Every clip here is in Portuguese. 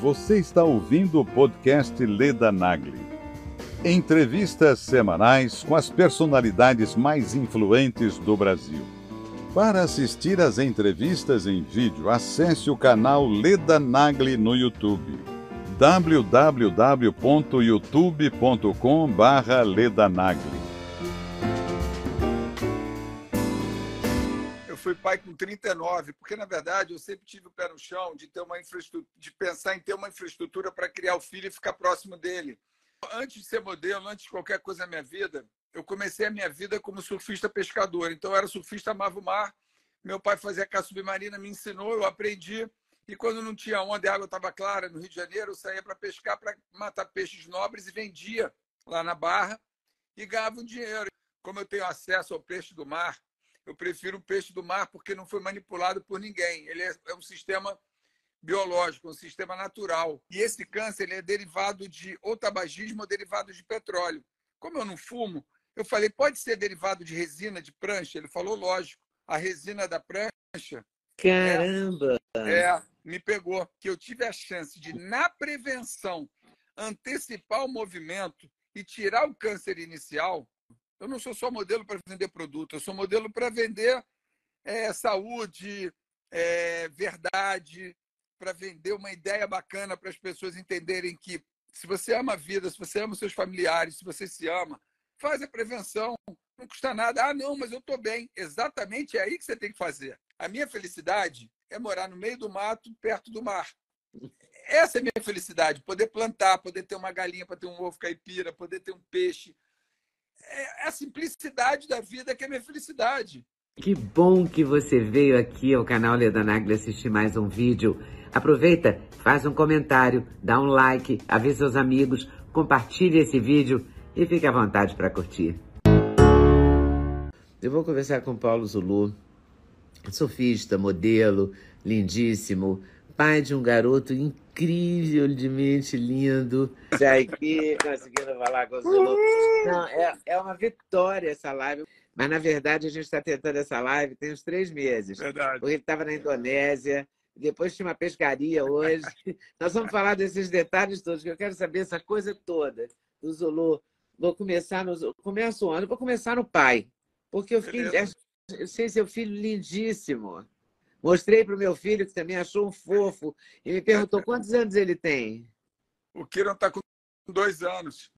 Você está ouvindo o podcast Leda Nagli. Entrevistas semanais com as personalidades mais influentes do Brasil. Para assistir às entrevistas em vídeo, acesse o canal Leda Nagli no YouTube. www.youtube.com/ledanagli. Eu fui pai com 39, porque, na verdade, eu sempre tive o pé no chão de ter uma infraestrutura, de pensar em ter uma infraestrutura para criar o filho e ficar próximo dele. Antes de ser modelo, antes de qualquer coisa na minha vida, eu comecei a minha vida como surfista pescador. Então, eu era surfista, amava o mar. Meu pai fazia caça submarina, me ensinou, eu aprendi. E quando não tinha onda e a água estava clara, no Rio de Janeiro, eu saía para pescar, para matar peixes nobres e vendia lá na Barra e ganhava um dinheiro. Como eu tenho acesso ao peixe do mar, eu prefiro o peixe do mar porque não foi manipulado por ninguém. Ele é um sistema biológico, um sistema natural. E esse câncer ele é derivado de ou tabagismo ou derivado de petróleo. Como eu não fumo, eu falei, pode ser derivado de resina de prancha? Ele falou, lógico. A resina da prancha Caramba! me pegou. Que eu tive a chance de, na prevenção, antecipar o movimento e tirar o câncer inicial. Eu não sou só modelo para vender produto, eu sou modelo para vender saúde, verdade, para vender uma ideia bacana para as pessoas entenderem que se você ama a vida, se você ama os seus familiares, se você se ama, faz a prevenção, não custa nada. Ah, não, mas eu estou bem. Exatamente, é aí que você tem que fazer. A minha felicidade é morar no meio do mato, perto do mar. Essa é a minha felicidade, poder plantar, poder ter uma galinha para ter um ovo caipira, poder ter um peixe. É a simplicidade da vida que é minha felicidade. Que bom que você veio aqui ao canal Leda Nagli assistir mais um vídeo. Aproveita, faz um comentário, dá um like, avisa seus amigos, compartilhe esse vídeo e fique à vontade para curtir. Eu vou conversar com Paulo Zulu, surfista, modelo, lindíssimo, pai de um garoto incrivelmente lindo. Já aqui, conseguindo falar com o Zulu. Não, é uma vitória essa live. Mas, na verdade, a gente está tentando essa live tem uns 3 meses. Verdade. Porque ele estava na Indonésia, depois tinha uma pescaria hoje. Nós vamos falar desses detalhes todos, que eu quero saber essa coisa toda do Zulu. Começo o ano, vou começar no pai. Porque eu sei seu filho lindíssimo. Mostrei para o meu filho, que também achou um fofo, e me perguntou quantos anos ele tem. O Kiron está com 2 anos.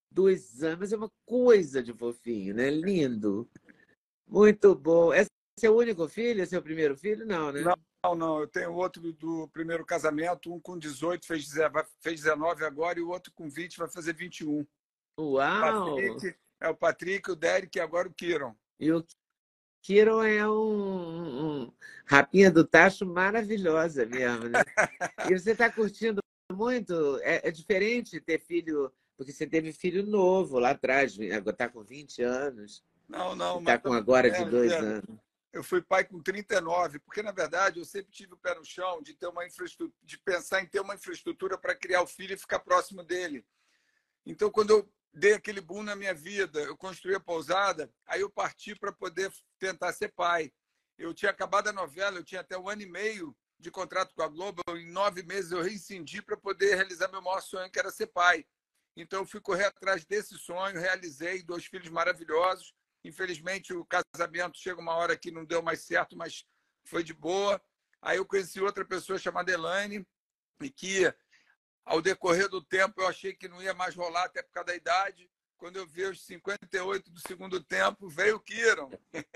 2 anos, mas é uma coisa de fofinho, né? Lindo. Muito bom. Esse é seu único filho? É seu primeiro filho? Não, né? Não. Eu tenho outro do primeiro casamento, um com 18, fez 19 agora, e o outro com 20, vai fazer 21. Uau! O Patrick, o Derek e agora o Kiron. E o Kiron é um rapinha do tacho maravilhosa mesmo, né? E você está curtindo muito? É diferente ter filho... Porque você teve filho novo lá atrás, agora está com 20 anos. Não. Está com agora de 2 anos. Eu fui pai com 39, porque, na verdade, eu sempre tive o pé no chão de ter uma infraestrutura, de pensar em ter uma infraestrutura para criar o filho e ficar próximo dele. Então, quando eu dei aquele boom na minha vida, eu construí a pousada, aí eu parti para poder tentar ser pai. Eu tinha acabado a novela, eu tinha até 1 ano e meio de contrato com a Globo, em 9 meses eu rescindi para poder realizar meu maior sonho, que era ser pai. Então, eu fui correr atrás desse sonho, realizei 2 filhos maravilhosos. Infelizmente, o casamento chega uma hora que não deu mais certo, mas foi de boa. Aí eu conheci outra pessoa chamada Elaine, e que, ao decorrer do tempo, eu achei que não ia mais rolar, até por causa da idade. Quando eu vi os 58 do segundo tempo, veio o Kiron.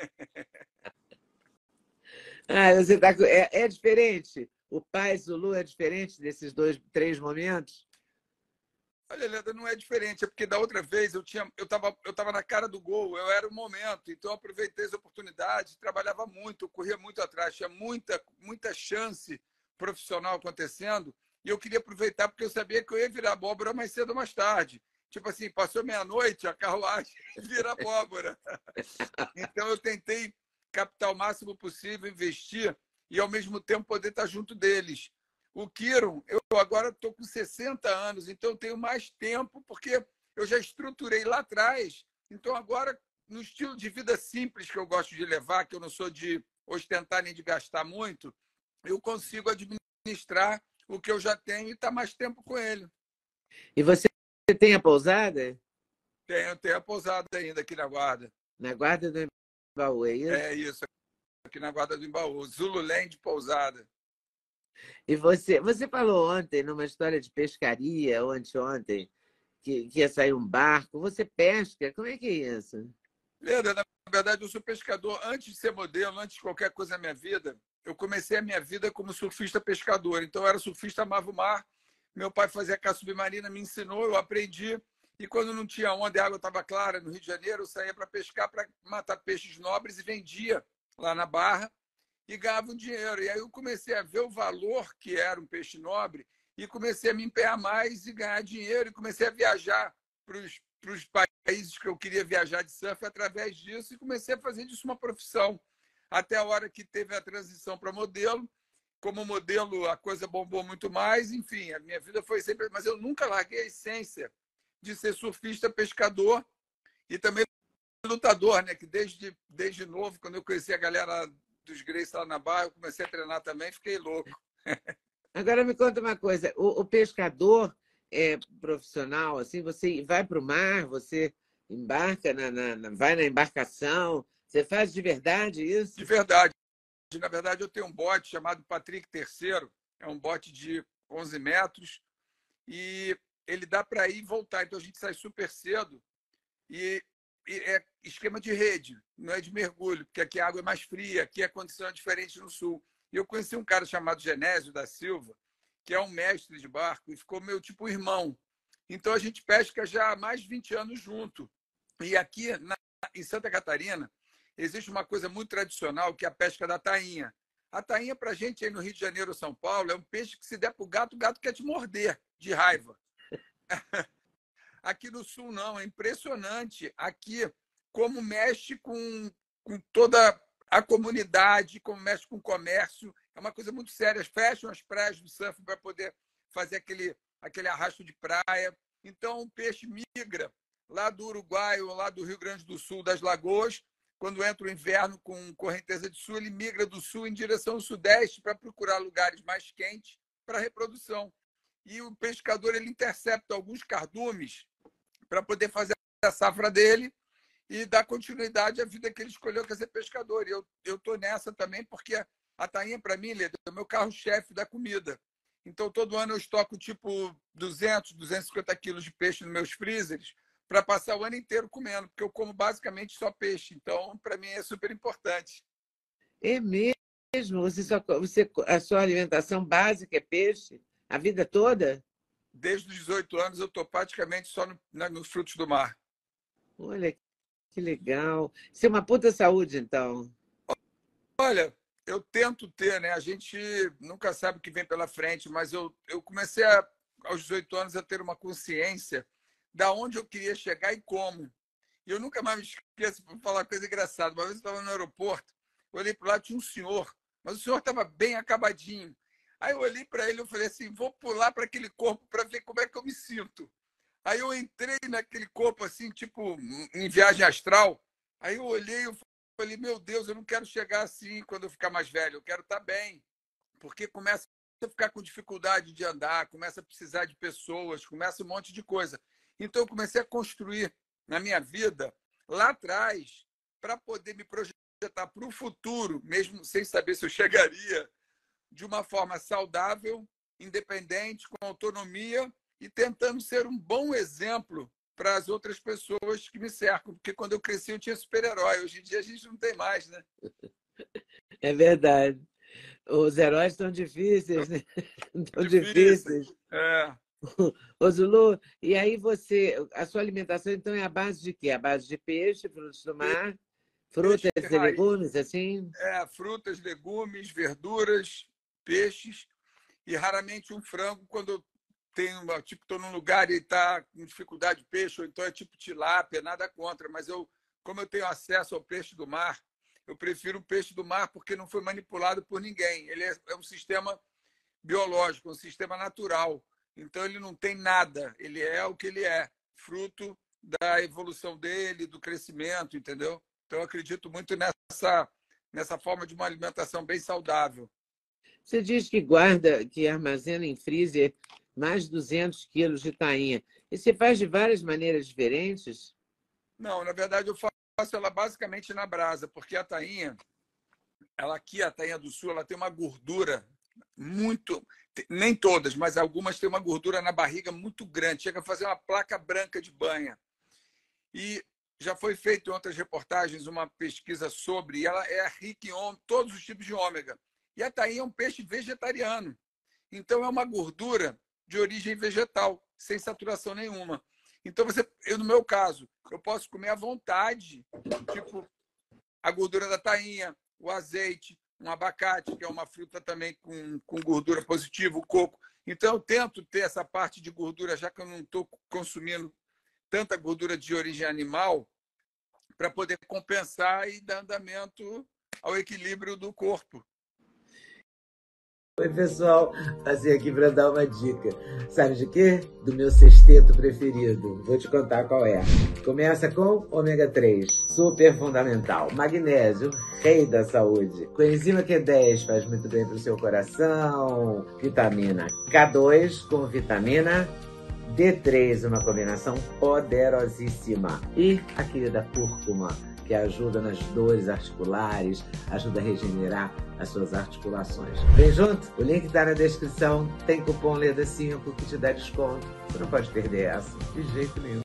Você tá... é diferente? O pai Zulu é diferente desses 2, 3 momentos? Olha, Leda, não é diferente, é porque da outra vez eu tava na cara do gol, eu era o momento, então eu aproveitei as oportunidades, trabalhava muito, eu corria muito atrás, tinha muita chance profissional acontecendo, e eu queria aproveitar porque eu sabia que eu ia virar abóbora mais cedo ou mais tarde. Tipo assim, passou meia-noite, a carruagem vira abóbora. Então eu tentei captar o máximo possível, investir e ao mesmo tempo poder estar junto deles. O Kiron, eu agora estou com 60 anos, então eu tenho mais tempo, porque eu já estruturei lá atrás. Então, agora, no estilo de vida simples que eu gosto de levar, que eu não sou de ostentar nem de gastar muito, eu consigo administrar o que eu já tenho e estar mais tempo com ele. E você tem a pousada? Tenho a pousada ainda aqui na Guarda. Na Guarda do Embaú, é isso? É isso, aqui na Guarda do Embaú. Zululand Pousada. E você falou ontem, numa história de pescaria, ou anteontem, que ia sair um barco. Você pesca? Como é que é isso? Leda, na verdade, eu sou pescador. Antes de ser modelo, antes de qualquer coisa na minha vida, eu comecei a minha vida como surfista pescador. Então, eu era surfista, amava o mar. Meu pai fazia caça submarina, me ensinou, eu aprendi. E quando não tinha onda e a água estava clara, no Rio de Janeiro, eu saía para pescar, para matar peixes nobres e vendia lá na Barra e ganhava um dinheiro. E aí eu comecei a ver o valor que era um peixe nobre e comecei a me empenhar mais e ganhar dinheiro. E comecei a viajar para os países que eu queria viajar de surf através disso e comecei a fazer disso uma profissão. Até a hora que teve a transição para modelo. Como modelo, a coisa bombou muito mais. Enfim, a minha vida foi sempre... Mas eu nunca larguei a essência de ser surfista, pescador e também lutador, né? Que desde novo, quando eu conheci a galera dos Grace lá na Barra, eu comecei a treinar também, fiquei louco. Agora me conta uma coisa, o pescador é profissional, assim, você vai para o mar, você embarca, vai na embarcação, você faz de verdade isso? De verdade. Na verdade, eu tenho um bote chamado Patrick III, é um bote de 11 metros, e ele dá para ir e voltar. Então, a gente sai super cedo e é esquema de rede, não é de mergulho, porque aqui a água é mais fria, aqui a condição é diferente no sul. E eu conheci um cara chamado Genésio da Silva, que é um mestre de barco, e ficou meu tipo irmão. Então, a gente pesca já há mais de 20 anos junto. E aqui, em Santa Catarina, existe uma coisa muito tradicional, que é a pesca da tainha. A tainha, para a gente aí no Rio de Janeiro ou São Paulo, é um peixe que se der para o gato quer te morder, de raiva. Aqui no Sul, não. É impressionante aqui como mexe com toda a comunidade, como mexe com o comércio. É uma coisa muito séria. Fecham as praias do surf para poder fazer aquele arrasto de praia. Então, o peixe migra lá do Uruguai ou lá do Rio Grande do Sul, das Lagoas. Quando entra o inverno com correnteza de sul, ele migra do sul em direção ao sudeste para procurar lugares mais quentes para reprodução. E o pescador ele intercepta alguns cardumes para poder fazer a safra dele e dar continuidade à vida que ele escolheu, que é ser pescador. E eu estou nessa também, porque a tainha, para mim, Leda, é o meu carro-chefe da comida. Então, todo ano eu estoco tipo 200, 250 quilos de peixe nos meus freezers para passar o ano inteiro comendo, porque eu como basicamente só peixe. Então, para mim, é super importante. É mesmo? A sua alimentação básica é peixe? A vida toda? Desde os 18 anos, eu estou praticamente só nos frutos do mar. Olha, que legal. Isso é uma puta saúde, então. Olha, eu tento ter, né? A gente nunca sabe o que vem pela frente, mas eu comecei aos 18 anos a ter uma consciência da onde eu queria chegar e como. E eu nunca mais me esqueço, para falar uma coisa engraçada. Uma vez eu estava no aeroporto, eu olhei para lá, tinha um senhor, mas o senhor estava bem acabadinho. Aí eu olhei para ele e falei assim, vou pular para aquele corpo para ver como é que eu me sinto. Aí eu entrei naquele corpo assim, tipo, em viagem astral. Aí eu olhei e falei, meu Deus, eu não quero chegar assim quando eu ficar mais velho, eu quero estar bem. Porque começa a ficar com dificuldade de andar, começa a precisar de pessoas, começa um monte de coisa. Então eu comecei a construir na minha vida, lá atrás, para poder me projetar para o futuro, mesmo sem saber se eu chegaria, de uma forma saudável, independente, com autonomia e tentando ser um bom exemplo para as outras pessoas que me cercam. Porque quando eu cresci eu tinha super-herói. Hoje em dia a gente não tem mais, né? É verdade. Os heróis estão difíceis, né? Estão Difícil. difíceis. É. Ô, Zulu, e aí a sua alimentação então é a base de quê? A base de peixe, frutos do mar, frutas Peixe e raiz. legumes, assim? Frutas, legumes, verduras, peixes e raramente um frango quando eu tenho, tipo, estou num lugar e está com dificuldade de peixe, ou então é tipo tilápia, nada contra, mas como eu tenho acesso ao peixe do mar, eu prefiro o peixe do mar porque não foi manipulado por ninguém. Ele é um sistema biológico, um sistema natural. Então ele não tem nada, ele é o que ele é, fruto da evolução dele, do crescimento, entendeu? Então eu acredito muito nessa forma de uma alimentação bem saudável. Você diz que guarda, que armazena em freezer mais de 200 quilos de tainha. E você faz de várias maneiras diferentes? Não, na verdade eu faço ela basicamente na brasa, porque a tainha, ela aqui, a tainha do sul, ela tem uma gordura muito, nem todas, mas algumas têm uma gordura na barriga muito grande, chega a fazer uma placa branca de banha. E já foi feito em outras reportagens uma pesquisa sobre, e ela é rica em todos os tipos de ômega. E a tainha é um peixe vegetariano. Então, é uma gordura de origem vegetal, sem saturação nenhuma. Então, no meu caso, eu posso comer à vontade, tipo a gordura da tainha, o azeite, um abacate, que é uma fruta também com gordura positiva, o coco. Então, eu tento ter essa parte de gordura, já que eu não estou consumindo tanta gordura de origem animal, para poder compensar e dar andamento ao equilíbrio do corpo. Oi, pessoal. Passei aqui para dar uma dica. Sabe de quê? Do meu sexteto preferido. Vou te contar qual é. Começa com ômega 3, super fundamental. Magnésio, rei da saúde. Coenzima Q10 faz muito bem para o seu coração. Vitamina K2 com vitamina D3, uma combinação poderosíssima. E a querida cúrcuma, que ajuda nas dores articulares, ajuda a regenerar as suas articulações. Vem junto? O link está na descrição. Tem cupom LEDA5 que te dá desconto. Você não pode perder essa, de jeito nenhum.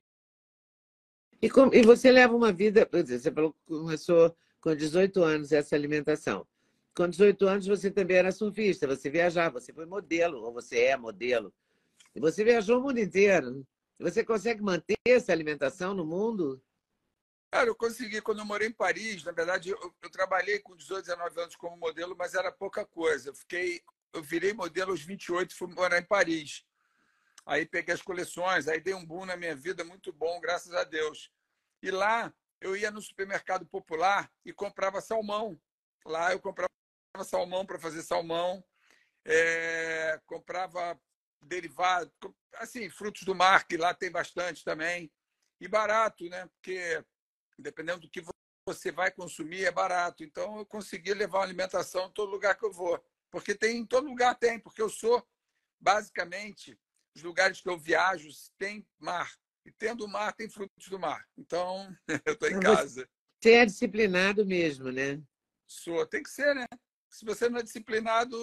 E você leva uma vida... Você falou que começou com 18 anos essa alimentação. Com 18 anos você também era surfista, você viajava, você foi modelo, ou você é modelo. E você viajou o mundo inteiro. Você consegue manter essa alimentação no mundo? Cara, eu consegui quando eu morei em Paris. Na verdade, eu trabalhei com 18, 19 anos como modelo, mas era pouca coisa. Eu virei modelo aos 28 e fui morar em Paris. Aí peguei as coleções, aí dei um boom na minha vida muito bom, graças a Deus. E lá eu ia no supermercado popular e comprava salmão. Lá eu comprava salmão para fazer salmão, comprava derivado, assim, frutos do mar, que lá tem bastante também. E barato, né? Porque dependendo do que você vai consumir, é barato. Então, eu consegui levar uma alimentação em todo lugar que eu vou. Porque em todo lugar tem, porque eu sou, basicamente, os lugares que eu viajo tem mar. E tendo mar, tem frutos do mar. Então, eu estou em casa. Você é disciplinado mesmo, né? Sou. Tem que ser, né? Se você não é disciplinado,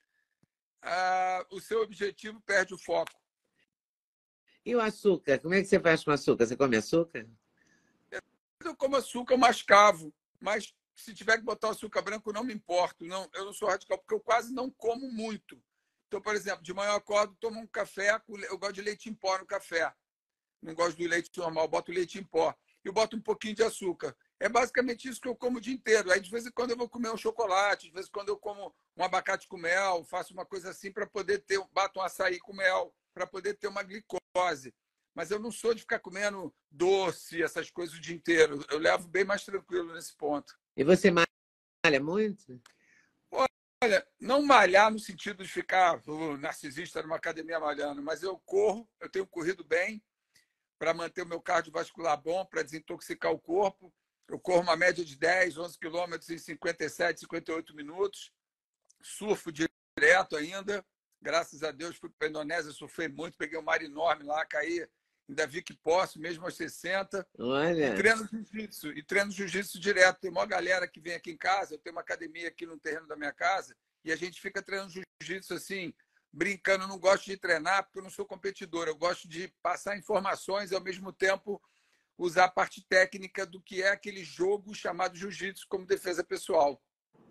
o seu objetivo perde o foco. E o açúcar? Como é que você faz com açúcar? Você come açúcar? Eu como açúcar, eu mascavo. Mas se tiver que botar açúcar branco, não me importo. Não, eu não sou radical, porque eu quase não como muito. Então, por exemplo, de manhã eu acordo, tomo um café. Eu gosto de leite em pó no café. Não gosto do leite normal, boto leite em pó. E boto um pouquinho de açúcar. É basicamente isso que eu como o dia inteiro. Aí, de vez em quando, eu vou comer um chocolate. De vez em quando, eu como um abacate com mel. Faço uma coisa assim para poder ter... Bato um açaí com mel para poder ter uma glicose. Mas eu não sou de ficar comendo doce, essas coisas o dia inteiro. Eu levo bem mais tranquilo nesse ponto. E você malha muito? Olha, não malhar no sentido de ficar narcisista numa academia malhando, mas eu corro, eu tenho corrido bem para manter o meu cardiovascular bom, para desintoxicar o corpo. Eu corro uma média de 10, 11 quilômetros em 57, 58 minutos. Surfo direto ainda. Graças a Deus, fui para a Indonésia, surfei muito, peguei um mar enorme lá, caí. Ainda vi que posso, mesmo aos 60. Olha. E treino jiu-jitsu direto. Tem uma galera que vem aqui em casa, eu tenho uma academia aqui no terreno da minha casa, e a gente fica treinando jiu-jitsu assim, brincando. Eu não gosto de treinar porque eu não sou competidor. Eu gosto de passar informações e, ao mesmo tempo, usar a parte técnica do que é aquele jogo chamado jiu-jitsu como defesa pessoal.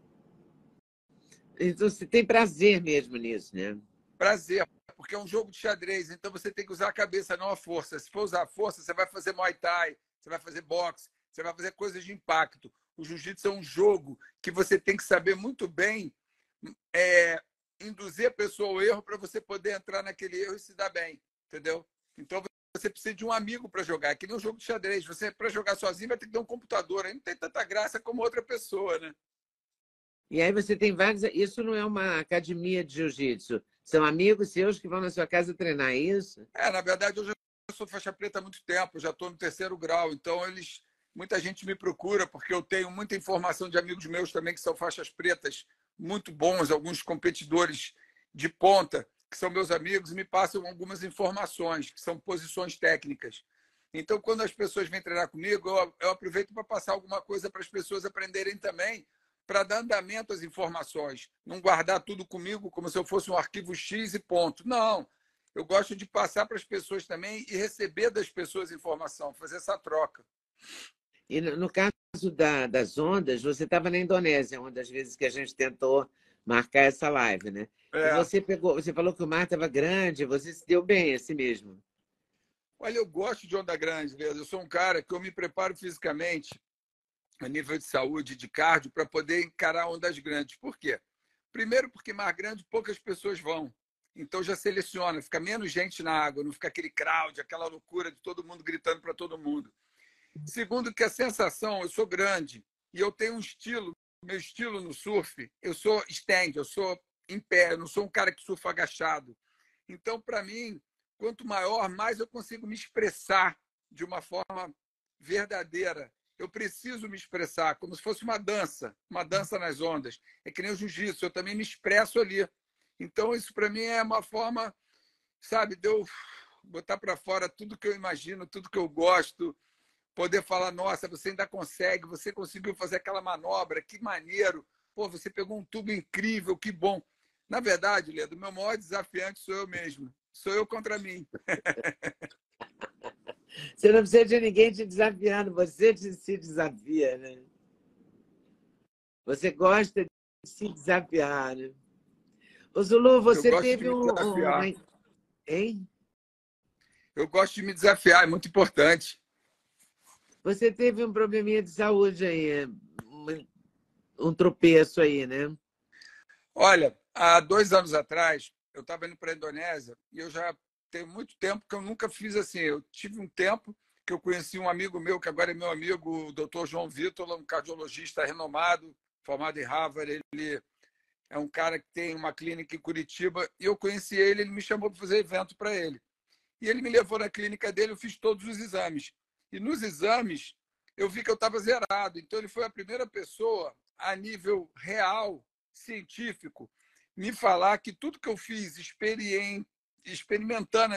Então, você tem prazer mesmo nisso, né? Prazer, porque é um jogo de xadrez, então você tem que usar a cabeça, não a força. Se for usar a força, você vai fazer Muay Thai, você vai fazer boxe, você vai fazer coisas de impacto. O jiu-jitsu é um jogo que você tem que saber muito bem induzir a pessoa ao erro para você poder entrar naquele erro e se dar bem, entendeu? Então você precisa de um amigo para jogar. É que nem um jogo de xadrez. Você, para jogar sozinho, vai ter que ter um computador. Aí não tem tanta graça como outra pessoa, né? E aí você tem vários... Isso não é uma academia de jiu-jitsu. São amigos seus que vão na sua casa treinar isso? Na verdade, eu já sou faixa preta há muito tempo. Já estou no 3º grau. Então, muita gente me procura porque eu tenho muita informação de amigos meus também que são faixas pretas muito bons, alguns competidores de ponta, que são meus amigos, e me passam algumas informações, que são posições técnicas. Então, quando as pessoas vêm treinar comigo, eu aproveito para passar alguma coisa para as pessoas aprenderem também, para dar andamento às informações. Não guardar tudo comigo como se eu fosse um arquivo X e ponto. Não. Eu gosto de passar para as pessoas também e receber das pessoas informação, fazer essa troca. E no caso das ondas, você estava na Indonésia, uma das vezes que a gente tentou marcar essa live, né? E você falou que o mar estava grande, você se deu bem assim mesmo. Olha, eu gosto de onda grande, Leda. Eu sou um cara que eu me preparo fisicamente, a nível de saúde, de cardio, para poder encarar ondas grandes. Por quê? Primeiro, porque mar grande poucas pessoas vão. Então já seleciona, fica menos gente na água, não fica aquele crowd, aquela loucura de todo mundo gritando para todo mundo. Segundo, que a sensação, eu sou grande e eu tenho um estilo, meu estilo no surf, eu sou stand, eu sou em pé, eu não sou um cara que surfa agachado. Então, para mim, quanto maior, mais eu consigo me expressar de uma forma verdadeira. Eu preciso me expressar, como se fosse uma dança nas ondas. É que nem o jiu-jitsu, eu também me expresso ali. Então, isso para mim é uma forma, sabe, de eu botar para fora tudo que eu imagino, tudo que eu gosto, poder falar, nossa, você ainda consegue, você conseguiu fazer aquela manobra, que maneiro, pô, você pegou um tubo incrível, que bom. Na verdade, Leandro, o meu maior desafiante sou eu mesmo. Sou eu contra mim. Você não precisa de ninguém te desafiando, você se desafia, né? Você gosta de se desafiar, né? Ô, Zulu, Eu você gosto de teve me desafiar. Hein? Eu gosto de me desafiar, é muito importante. Você teve um probleminha de saúde aí, um tropeço aí, né? Olha, há 2 anos atrás, eu estava indo para a Indonésia e eu já tenho muito tempo que eu nunca fiz assim. Eu tive um tempo que eu conheci um amigo meu, que agora é meu amigo, o Dr. João Vitor, um cardiologista renomado, formado em Harvard. Ele é um cara que tem uma clínica em Curitiba e eu conheci ele, ele me chamou para fazer evento para ele. E ele me levou na clínica dele, eu fiz todos os exames. E nos exames, eu vi que eu estava zerado. Então, ele foi a primeira pessoa, a nível real, científico, me falar que tudo que eu fiz experimentando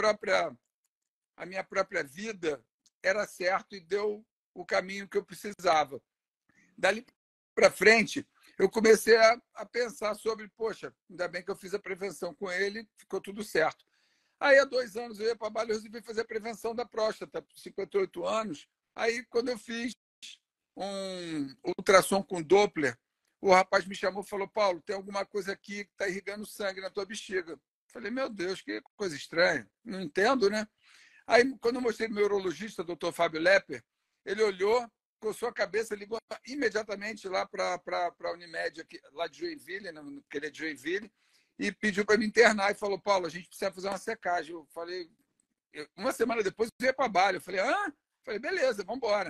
a minha própria vida era certo e deu o caminho que eu precisava. Dali para frente, eu comecei a pensar sobre, poxa, ainda bem que eu fiz a prevenção com ele, ficou tudo certo. Aí, há 2 anos, eu ia para Bali e resolvi fazer a prevenção da próstata, por 58 anos. Aí, quando eu fiz um ultrassom com Doppler, o rapaz me chamou e falou, Paulo, tem alguma coisa aqui que está irrigando sangue na tua bexiga. Falei, meu Deus, que coisa estranha. Não entendo, né? Aí, quando eu mostrei para o neurologista, doutor Fábio Lepper, ele olhou, coçou a cabeça, ligou imediatamente lá para a Unimed, aqui, lá de Joinville, né, porque ele é de Joinville, e pediu para me internar e falou, Paulo, a gente precisa fazer uma secagem. Eu falei, uma semana depois eu ia para Bali. Eu falei, falei, beleza, vamos embora.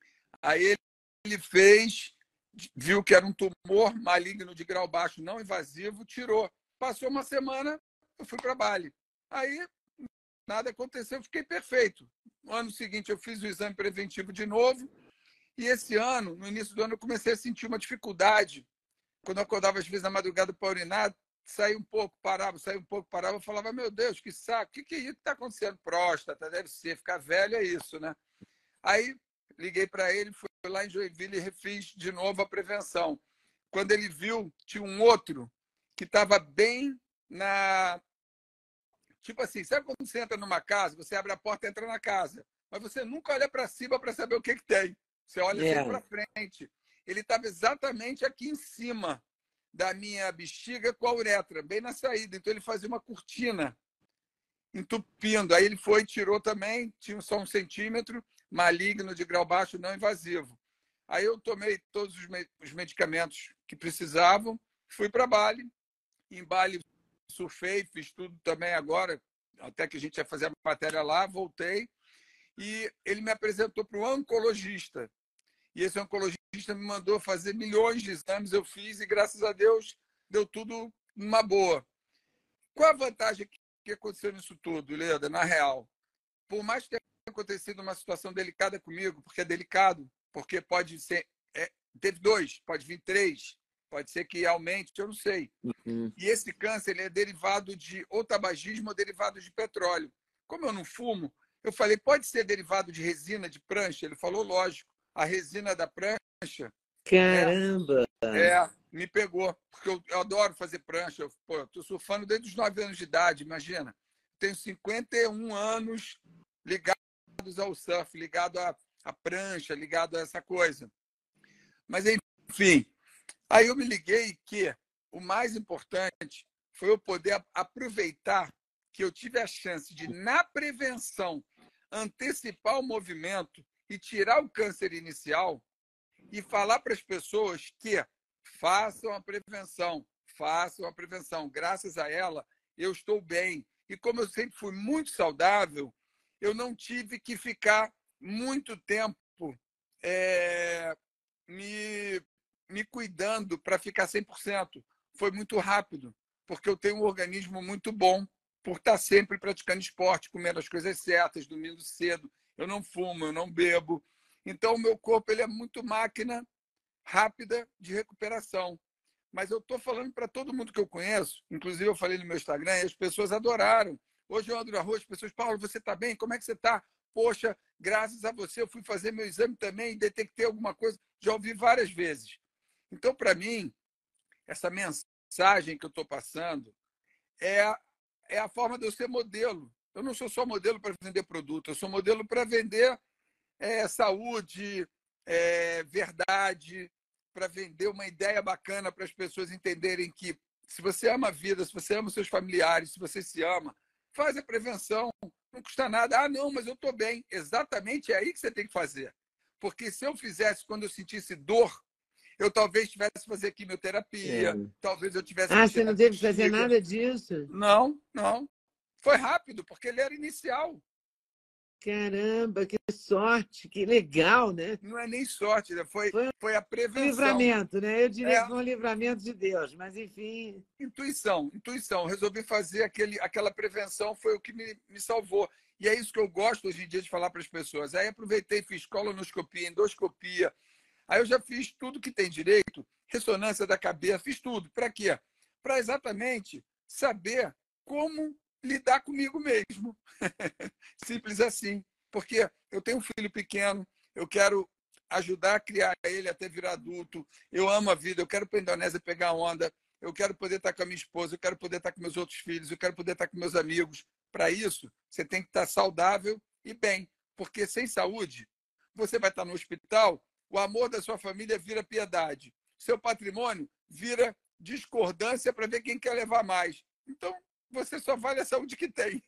Aí ele fez, viu que era um tumor maligno de grau baixo, não invasivo, tirou. Passou uma semana, eu fui para Bali. Aí nada aconteceu, fiquei perfeito. No ano seguinte eu fiz o exame preventivo de novo, e esse ano, no início do ano, eu comecei a sentir uma dificuldade. Quando eu acordava às vezes na madrugada para urinar, saía um pouco, parava, eu falava, meu Deus, que saco, o que está acontecendo? Próstata, deve ser, ficar velho é isso, né? Aí liguei para ele, fui lá em Joinville e refiz de novo a prevenção. Quando ele viu, tinha um outro que estava bem na... Tipo assim, sabe quando você entra numa casa, você abre a porta e entra na casa, mas você nunca olha para cima para saber o que tem. Você olha sempre para frente. Ele estava exatamente aqui em cima da minha bexiga com a uretra, bem na saída. Então, ele fazia uma cortina entupindo. Aí ele foi e tirou também, tinha só 1 centímetro, maligno de grau baixo, não invasivo. Aí eu tomei todos os medicamentos que precisavam, fui para Bali. Em Bali, surfei, fiz tudo também agora, até que a gente ia fazer a matéria lá, voltei. E ele me apresentou para o oncologista. E esse oncologista me mandou fazer milhões de exames, eu fiz e, graças a Deus, deu tudo numa boa. Qual a vantagem que aconteceu nisso tudo, Leda, na real? Por mais que tenha acontecido uma situação delicada comigo, porque é delicado, porque pode ser... teve 2, pode vir 3. Pode ser que aumente, eu não sei. Uhum. E esse câncer ele é derivado de ou tabagismo ou derivado de petróleo. Como eu não fumo, eu falei, pode ser derivado de resina de prancha? Ele falou, lógico. A resina da prancha Caramba! me pegou, porque eu adoro fazer prancha. Eu tô surfando desde os 9 anos de idade, imagina. Tenho 51 anos ligados ao surf, ligado à prancha, ligado a essa coisa. Mas, enfim, aí eu me liguei que o mais importante foi eu poder aproveitar que eu tive a chance de, na prevenção, antecipar o movimento e tirar o câncer inicial e falar para as pessoas que façam a prevenção, façam a prevenção. Graças a ela, eu estou bem. E como eu sempre fui muito saudável, eu não tive que ficar muito tempo me cuidando para ficar 100%. Foi muito rápido, porque eu tenho um organismo muito bom por estar sempre praticando esporte, comendo as coisas certas, dormindo cedo. Eu não fumo, eu não bebo. Então, o meu corpo ele é muito máquina rápida de recuperação. Mas eu estou falando para todo mundo que eu conheço, inclusive eu falei no meu Instagram, e as pessoas adoraram. Hoje eu ando na rua, as pessoas, Paulo, você está bem? Como é que você está? Poxa, graças a você eu fui fazer meu exame também e detectei alguma coisa. Já ouvi várias vezes. Então, para mim, essa mensagem que eu estou passando é a forma de eu ser modelo. Eu não sou só modelo para vender produto, eu sou modelo para vender saúde, verdade, para vender uma ideia bacana para as pessoas entenderem que se você ama a vida, se você ama os seus familiares, se você se ama, faz a prevenção, não custa nada. Ah, não, mas eu estou bem. Exatamente é aí que você tem que fazer. Porque se eu fizesse quando eu sentisse dor, eu talvez tivesse que fazer É. quimioterapia, talvez eu tivesse que Ah, você tirar não teve que fazer bexiga. nada disso? Não, não. Foi rápido, porque ele era inicial. Caramba, que sorte, que legal, né? Não é nem sorte, né? Foi Foi a um prevenção. livramento, né? Eu diria É que foi um livramento de Deus, mas enfim. intuição, intuição. Resolvi fazer aquela prevenção, foi o que me salvou. E é isso que eu gosto hoje em dia de falar para as pessoas. Aí aproveitei, fiz colonoscopia, endoscopia. Aí eu já fiz tudo que tem direito, ressonância da cabeça, fiz tudo. Para quê? Para exatamente saber como lidar comigo mesmo. Simples assim. Porque eu tenho um filho pequeno, eu quero ajudar a criar ele até virar adulto. Eu amo a vida, eu quero ir para a Indonésia pegar onda, eu quero poder estar com a minha esposa, eu quero poder estar com meus outros filhos, eu quero poder estar com meus amigos. Para isso, você tem que estar saudável e bem. Porque sem saúde, você vai estar no hospital, o amor da sua família vira piedade. Seu patrimônio vira discordância para ver quem quer levar mais. Então, você só vale a saúde que tem.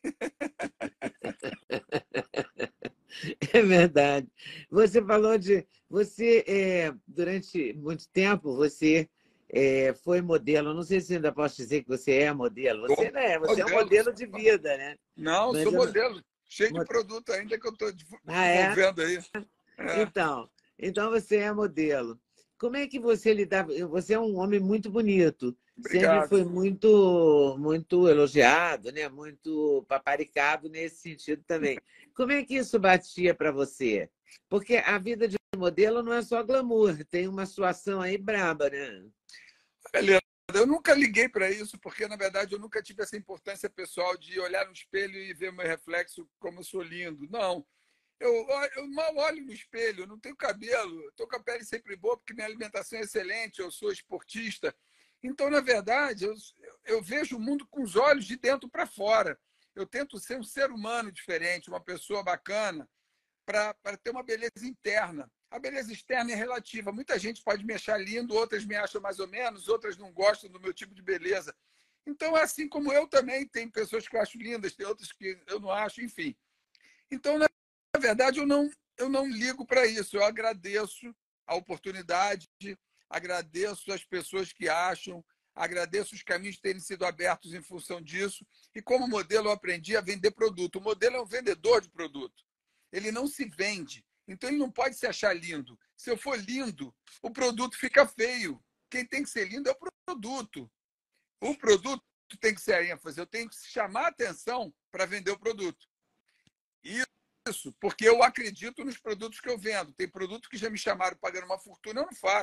É verdade. Você falou de. Você, durante muito tempo, você foi modelo. Não sei se ainda posso dizer que você é modelo. Você não é, você é um Modelo. modelo de vida, né? Não, Mas sou eu não- modelo. Cheio de produto ainda que eu estou Ah, é? desenvolvendo aí. Então você é modelo. Como é que você lidava? Você é um homem muito bonito, sempre Obrigado. foi muito elogiado, né? Muito paparicado nesse sentido também. Como é que isso batia para você? Porque a vida de modelo não é só glamour, tem uma situação aí braba, né? Beleza. Eu nunca liguei para isso, porque, na verdade, eu nunca tive essa importância pessoal de olhar no espelho e ver meu reflexo como eu sou lindo. Não. Eu mal olho no espelho, não tenho cabelo, estou com a pele sempre boa porque minha alimentação é excelente, eu sou esportista. Então, na verdade, eu vejo o mundo com os olhos de dentro para fora. Eu tento ser um ser humano diferente, uma pessoa bacana, para ter uma beleza interna. A beleza externa é relativa. Muita gente pode me achar lindo, outras me acham mais ou menos, outras não gostam do meu tipo de beleza. Então, assim como eu também, tem pessoas que eu acho lindas, tem outras que eu não acho, enfim. Então, na verdade, eu não ligo para isso. Eu agradeço a oportunidade, agradeço as pessoas que acham, agradeço os caminhos terem sido abertos em função disso. E como modelo, eu aprendi a vender produto. O modelo é um vendedor de produto. Ele não se vende. Então, ele não pode se achar lindo. Se eu for lindo, o produto fica feio. Quem tem que ser lindo é o produto. O produto tem que ser a ênfase. Eu tenho que chamar a atenção para vender o produto. Isso, porque eu acredito nos produtos que eu vendo. Tem produtos que já me chamaram pagando uma fortuna, eu não faço.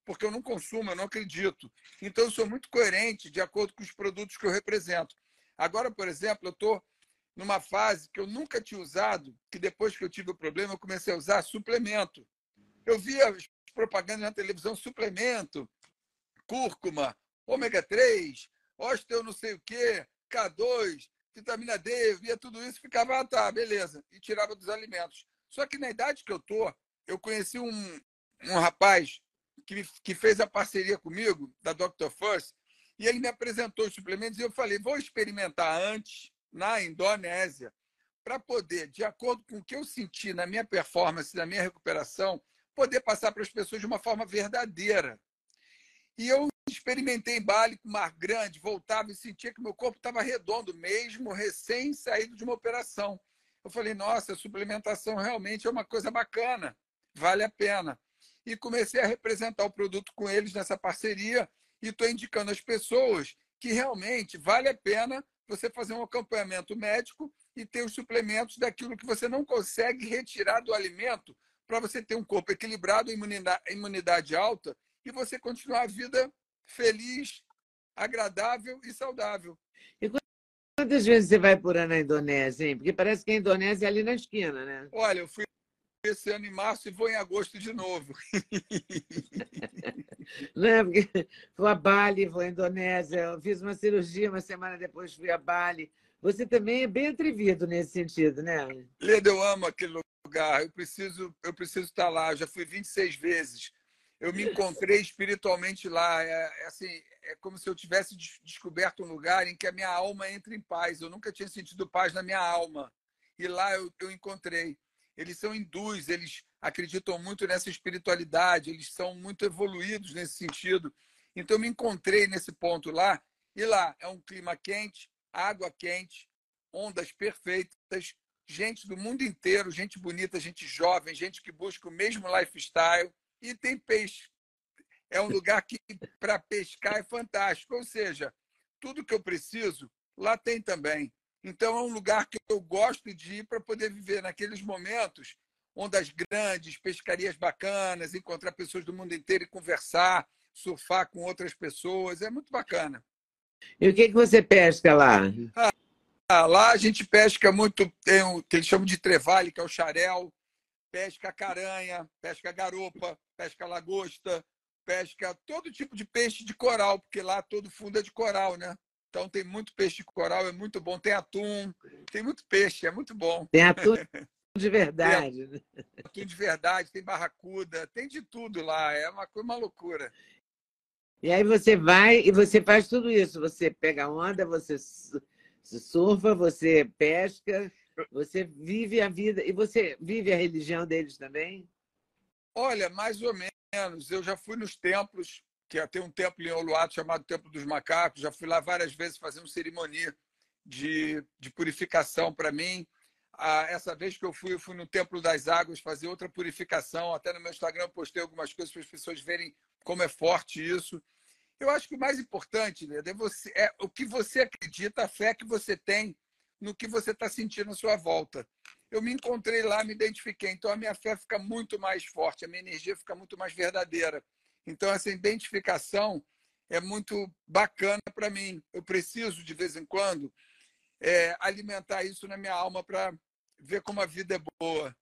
porque eu não consumo, eu não acredito. Então, eu sou muito coerente de acordo com os produtos que eu represento. Agora, por exemplo, eu estou numa fase que eu nunca tinha usado, que depois que eu tive o problema, eu comecei a usar suplemento. Eu via as propagandas na televisão, suplemento, cúrcuma, ômega 3, osteo não sei o quê, K2, vitamina D, eu via tudo isso, ficava, ah, tá, beleza, e tirava dos alimentos. Só que na idade que eu tô, eu conheci um rapaz que fez a parceria comigo, da Dr. First, e ele me apresentou os suplementos e eu falei, vou experimentar antes, na Indonésia, para poder, de acordo com o que eu senti na minha performance, na minha recuperação, poder passar para as pessoas de uma forma verdadeira. E eu experimentei em Bali com mar grande, voltava e sentia que meu corpo estava redondo, mesmo recém saído de uma operação. Eu falei, nossa, a suplementação realmente é uma coisa bacana, vale a pena. E comecei a representar o produto com eles nessa parceria e estou indicando às pessoas que realmente vale a pena você fazer um acompanhamento médico e ter os suplementos daquilo que você não consegue retirar do alimento para você ter um corpo equilibrado, imunidade alta e você continuar a vida feliz, agradável e saudável. E quantas vezes você vai por ano na Indonésia, hein? Porque parece que a Indonésia é ali na esquina, né? Olha, eu fui esse ano em março e vou em agosto de novo. Não é? Porque vou a Bali, vou à Indonésia, eu fiz uma cirurgia, uma semana depois fui a Bali. Você também é bem atrevido nesse sentido, né? Leda, eu amo aquele lugar, eu preciso estar lá, eu já fui 26 vezes. Eu me encontrei espiritualmente lá. Assim, é como se eu tivesse descoberto um lugar em que a minha alma entra em paz. Eu nunca tinha sentido paz na minha alma. E lá eu encontrei. Eles são hindus, eles acreditam muito nessa espiritualidade, eles são muito evoluídos nesse sentido. Então, eu me encontrei nesse ponto lá. E lá é um clima quente, água quente, ondas perfeitas, gente do mundo inteiro, gente bonita, gente jovem, gente que busca o mesmo lifestyle. E tem peixe. É um lugar que, para pescar, é fantástico. Ou seja, tudo que eu preciso, lá tem também. Então, é um lugar que eu gosto de ir para poder viver naqueles momentos, ondas grandes, pescarias bacanas, encontrar pessoas do mundo inteiro e conversar, surfar com outras pessoas. É muito bacana. E o que você pesca lá? Lá a gente pesca muito, tem o que eles chamam de trevale, que é o xarel, pesca caranha, pesca garopa, pesca lagosta, pesca todo tipo de peixe de coral, porque lá todo fundo é de coral, né? Então tem muito peixe de coral, é muito bom. Tem atum, tem muito peixe, é muito bom. Tem atum de verdade. Tem atum de verdade, tem barracuda, tem de tudo lá. É uma loucura. E aí você vai e você faz tudo isso. Você pega onda, você surfa, você pesca, você vive a vida. E você vive a religião deles também? Olha, mais ou menos. Eu já fui nos templos, que tem um templo em Uluwatu chamado Templo dos Macacos. Já fui lá várias vezes fazer uma cerimônia de purificação para mim. Essa vez que eu fui no Templo das Águas fazer outra purificação. Até no meu Instagram eu postei algumas coisas para as pessoas verem como é forte isso. Eu acho que o mais importante, Leda, é o que você acredita, a fé que você tem no que você está sentindo à sua volta. Eu me encontrei lá, me identifiquei. Então, a minha fé fica muito mais forte, a minha energia fica muito mais verdadeira. Então, essa identificação é muito bacana para mim. Eu preciso, de vez em quando, alimentar isso na minha alma para ver como a vida é boa.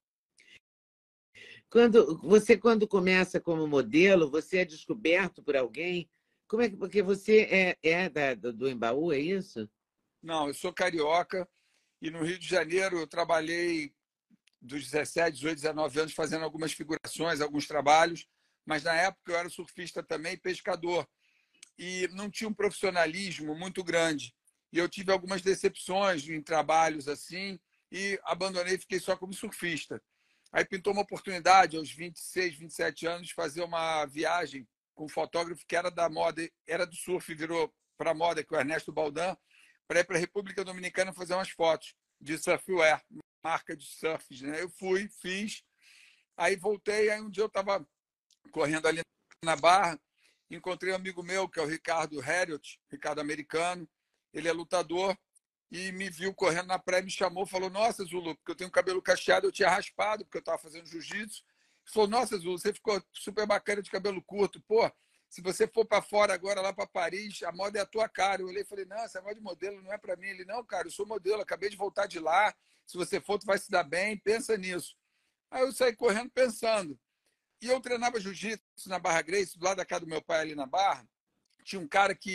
Quando começa como modelo, você é descoberto por alguém? Como é que, porque você do Embaú, é isso? Não, eu sou carioca e no Rio de Janeiro eu trabalhei dos 17, 18, 19 anos fazendo algumas figurações, alguns trabalhos, mas na época eu era surfista também, pescador, e não tinha um profissionalismo muito grande. E eu tive algumas decepções em trabalhos assim e abandonei, fiquei só como surfista. Aí pintou uma oportunidade aos 26, 27 anos de fazer uma viagem com um fotógrafo que era da moda, era do surf, virou para a moda, que é o Ernesto Baldan, para ir para a República Dominicana fazer umas fotos de surfwear, marca de surf, né? Eu fui, fiz, aí voltei, aí um dia eu estava correndo ali na Barra, encontrei um amigo meu, que é o Ricardo Heriot, Ricardo americano, ele é lutador, e me viu correndo na praia, me chamou, falou, nossa, Zulu, porque eu tenho cabelo cacheado, eu tinha raspado, porque eu estava fazendo jiu-jitsu, falou, nossa, Azul, você ficou super bacana de cabelo curto. Pô, se você for para fora agora, lá para Paris, a moda é a tua cara. Eu olhei e falei, não, essa moda de modelo não é para mim. Ele, não, cara, eu sou modelo, acabei de voltar de lá. Se você for, tu vai se dar bem, pensa nisso. Aí eu saí correndo pensando. E eu treinava jiu-jitsu na Barra Grace, do lado da casa do meu pai ali na Barra. Tinha um cara que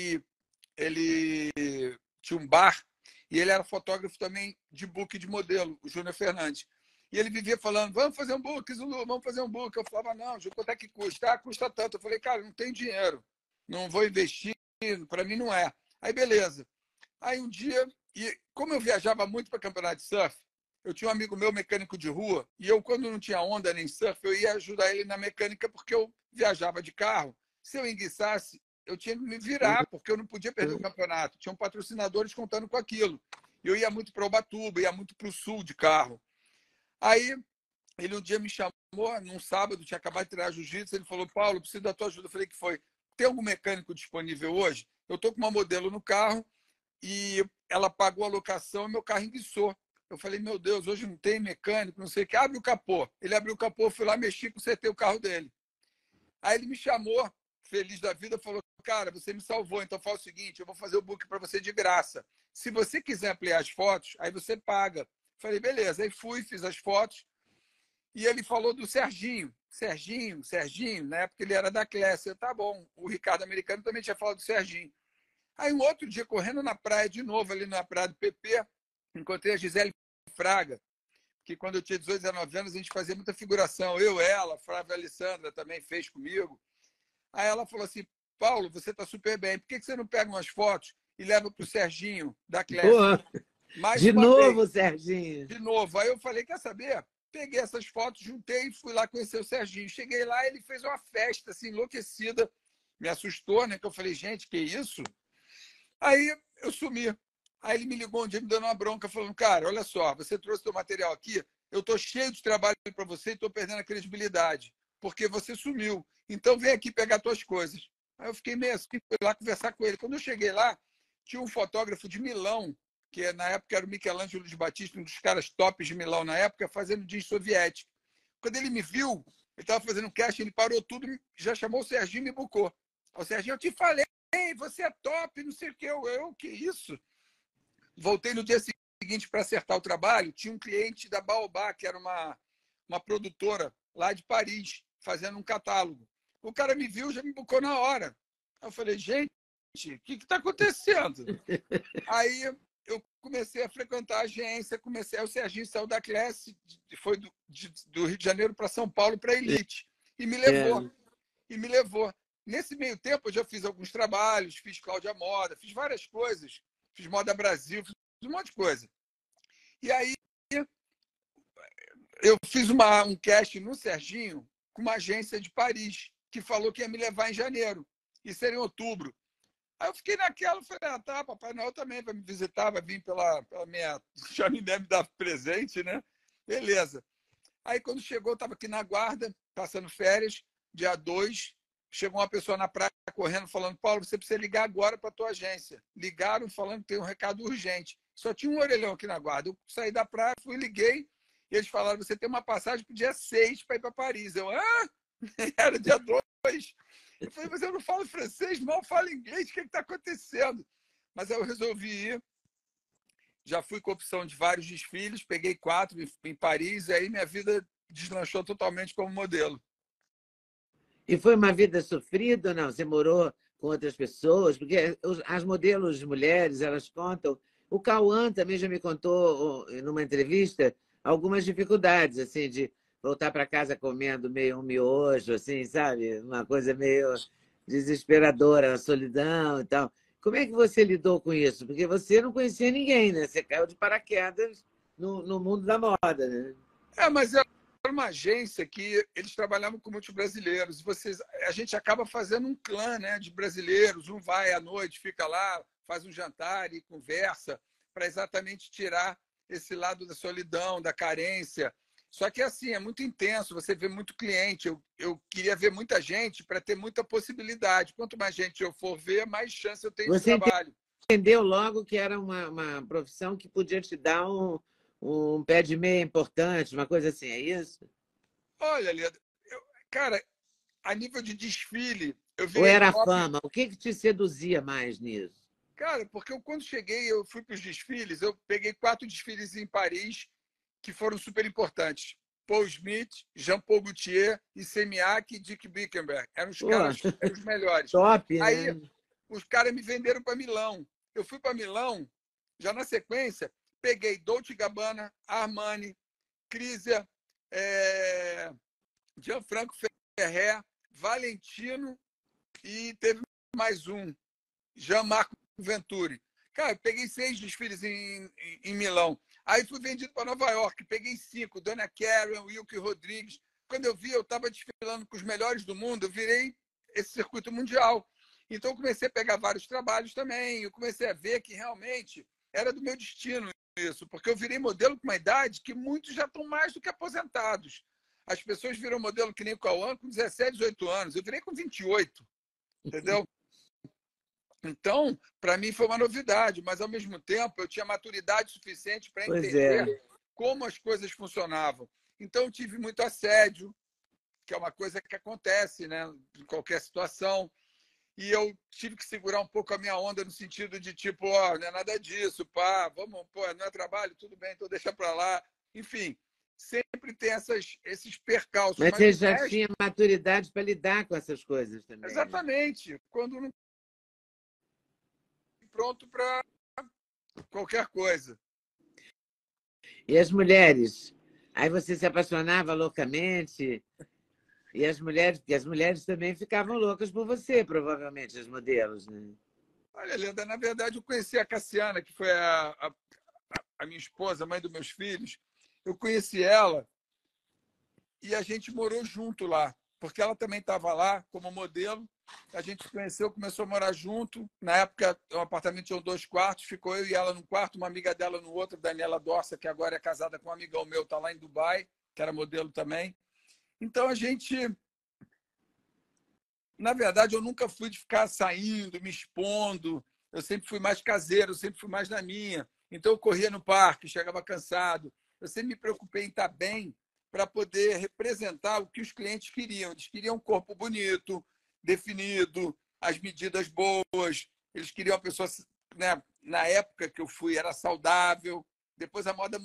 ele tinha um bar e ele era fotógrafo também de book de modelo, o Júnior Fernandes. E ele vivia falando, vamos fazer um book, Zulu, vamos fazer um book. Eu falava, não, Ju, quanto é que custa? Ah, custa tanto. Eu falei, cara, não tenho dinheiro, não vou investir, para mim não é. Aí, beleza. Aí um dia, e como eu viajava muito para campeonato de surf, eu tinha um amigo meu, mecânico de rua, e eu, quando não tinha onda nem surf, eu ia ajudar ele na mecânica porque eu viajava de carro. Se eu enguiçasse, eu tinha que me virar, porque eu não podia perder o campeonato. Tinham patrocinadores contando com aquilo. Eu ia muito para Ubatuba, ia muito para o sul de carro. Aí ele um dia me chamou, num sábado, tinha acabado de treinar jiu-jitsu, ele falou, Paulo, preciso da tua ajuda. Eu falei, que foi? Tem algum mecânico disponível hoje? Eu estou com uma modelo no carro e ela pagou a locação e meu carro enguiçou. Eu falei, meu Deus, hoje não tem mecânico, não sei o que. Abre o capô. Ele abriu o capô, fui lá, mexi, consertei o carro dele. Aí ele me chamou, feliz da vida, falou, cara, você me salvou, então faz o seguinte, eu vou fazer o book para você de graça. Se você quiser ampliar as fotos, aí você paga. Falei, beleza. Aí fui, fiz as fotos. E ele falou do Serginho. Serginho, na época ele era da Classe. Eu, tá bom. O Ricardo Americano também tinha falado do Serginho. Aí um outro dia, correndo na praia de novo, ali na praia do PP, encontrei a Gisele Fraga, que quando eu tinha 18, 19 anos, a gente fazia muita figuração. Eu, ela, Flávia Alessandra também fez comigo. Aí ela falou assim, Paulo, você está super bem. Por que você não pega umas fotos e leva para o Serginho, da Classe? Mais de uma novo, vez. Serginho. De novo. Aí eu falei, quer saber? Peguei essas fotos, juntei e fui lá conhecer o Serginho. Cheguei lá, ele fez uma festa assim, enlouquecida. Me assustou, né? Que eu falei, gente, que isso? Aí eu sumi. Aí ele me ligou um dia me dando uma bronca, falando, cara, olha só, você trouxe seu material aqui, eu estou cheio de trabalho para você e estou perdendo a credibilidade, porque você sumiu. Então vem aqui pegar suas coisas. Aí eu fiquei meio assim, fui lá conversar com ele. Quando eu cheguei lá, tinha um fotógrafo de Milão, que na época era o Michelangelo de Batista, um dos caras tops de Milão na época, fazendo jeans soviético. Quando ele me viu, ele estava fazendo um casting, ele parou tudo, já chamou o Serginho e me bucou. O Serginho, eu te falei, você é top, não sei o que. Eu que isso? Voltei no dia seguinte para acertar o trabalho. Tinha um cliente da Baobá, que era uma produtora lá de Paris, fazendo um catálogo. O cara me viu, já me bucou na hora. Eu falei, gente, o que está acontecendo? Aí eu comecei a frequentar a agência, aí o Serginho saiu da Classe, foi do Rio de Janeiro para São Paulo para a Elite. E me levou. E me levou. Nesse meio tempo, eu já fiz alguns trabalhos, fiz Cláudia Moda, fiz várias coisas. Fiz Moda Brasil, fiz um monte de coisa. E aí eu fiz um casting no Serginho com uma agência de Paris, que falou que ia me levar em janeiro. Isso era em outubro. Aí eu fiquei naquela, falei, tá, Papai Noel também vai me visitar, vai vir pela minha chaminé me dar presente, né? Beleza. Aí quando chegou, eu estava aqui na guarda, passando férias, dia 2, chegou uma pessoa na praia correndo, falando, Paulo, você precisa ligar agora para a tua agência. Ligaram falando que tem um recado urgente. Só tinha um orelhão aqui na guarda. Eu saí da praia, fui, liguei, e eles falaram, você tem uma passagem para o dia 6 para ir para Paris. Eu, era dia 2. Eu falei, mas eu não falo francês, mal falo inglês, o que está acontecendo? Mas aí eu resolvi ir. Já fui com opção de vários desfiles, peguei 4 em Paris, e aí minha vida deslanchou totalmente como modelo. E foi uma vida sofrida ou não? Você morou com outras pessoas? Porque as modelos mulheres, elas contam. O Cauã também já me contou, numa entrevista, algumas dificuldades, assim, de voltar para casa comendo meio um miojo, assim, sabe? Uma coisa meio desesperadora, a solidão e tal. Como é que você lidou com isso? Porque você não conhecia ninguém, né? Você caiu de paraquedas no mundo da moda, né? Mas era uma agência que eles trabalhavam com muitos brasileiros. A gente acaba fazendo um clã, né, de brasileiros. Um vai à noite, fica lá, faz um jantar e conversa para exatamente tirar esse lado da solidão, da carência. Só que assim, é muito intenso, você vê muito cliente. Eu queria ver muita gente para ter muita possibilidade. Quanto mais gente eu for ver, mais chance eu tenho de Você trabalho. entendeu logo que era uma profissão que podia te dar um pé de meia importante, uma coisa assim, é isso? Olha, Leda, cara, a nível de desfile, eu Ou virei era a top. fama? O que te seduzia mais nisso? Cara, porque quando cheguei, eu fui para os desfiles, eu peguei 4 desfiles em Paris que foram super importantes. Paul Smith, Jean-Paul Gaultier, Semiak e Dick Bickenberg. Eram os Pô, caras, eram os melhores. top, Aí, né? os caras me venderam para Milão. Eu fui para Milão, já na sequência, peguei Dolce Gabbana, Armani, Crisia, Gianfranco Ferré, Valentino e teve mais um, Jean-Marco Venturi. Cara, peguei 6 desfiles em Milão. Aí fui vendido para Nova York, peguei 5, Dona Karen, Wilkie Rodrigues. Quando eu vi, eu estava desfilando com os melhores do mundo, eu virei esse circuito mundial. Então, eu comecei a pegar vários trabalhos também. Eu comecei a ver que realmente era do meu destino isso, porque eu virei modelo com uma idade que muitos já estão mais do que aposentados. As pessoas viram modelo que nem o Cauã com 17, 18 anos. Eu virei com 28, entendeu? Então, para mim foi uma novidade, mas ao mesmo tempo eu tinha maturidade suficiente para Pois é. entender como as coisas funcionavam. Então, eu tive muito assédio, que é uma coisa que acontece, né, em qualquer situação. E eu tive que segurar um pouco a minha onda no sentido de tipo, ó, não é nada disso, pá, vamos, pô, não é trabalho, tudo bem, então deixa para lá. Enfim, sempre tem esses percalços, Mas mas você o já resto, tinha maturidade para lidar com essas coisas também, né? exatamente, quando não pronto para qualquer coisa. E as mulheres? Aí você se apaixonava loucamente? E as mulheres, porque as mulheres também ficavam loucas por você, provavelmente, as modelos, né? Olha, Linda, na verdade eu conheci a Cassiana, que foi a minha esposa, a mãe dos meus filhos. Eu conheci ela e a gente morou junto lá, porque ela também estava lá como modelo. A gente se conheceu, começou a morar junto. Na época, o apartamento tinha 2 quartos, ficou eu e ela num quarto, uma amiga dela no outro, Daniela Dorsa, que agora é casada com um amigão meu, está lá em Dubai, que era modelo também. Então a gente, na verdade, eu nunca fui de ficar saindo, me expondo. Eu sempre fui mais caseiro, eu sempre fui mais na minha. Então eu corria no parque, chegava cansado. Eu sempre me preocupei em estar bem para poder representar o que os clientes queriam. Eles queriam um corpo bonito, definido, as medidas boas. Eles queriam uma pessoa, né? Na época que eu fui, era saudável. Depois a moda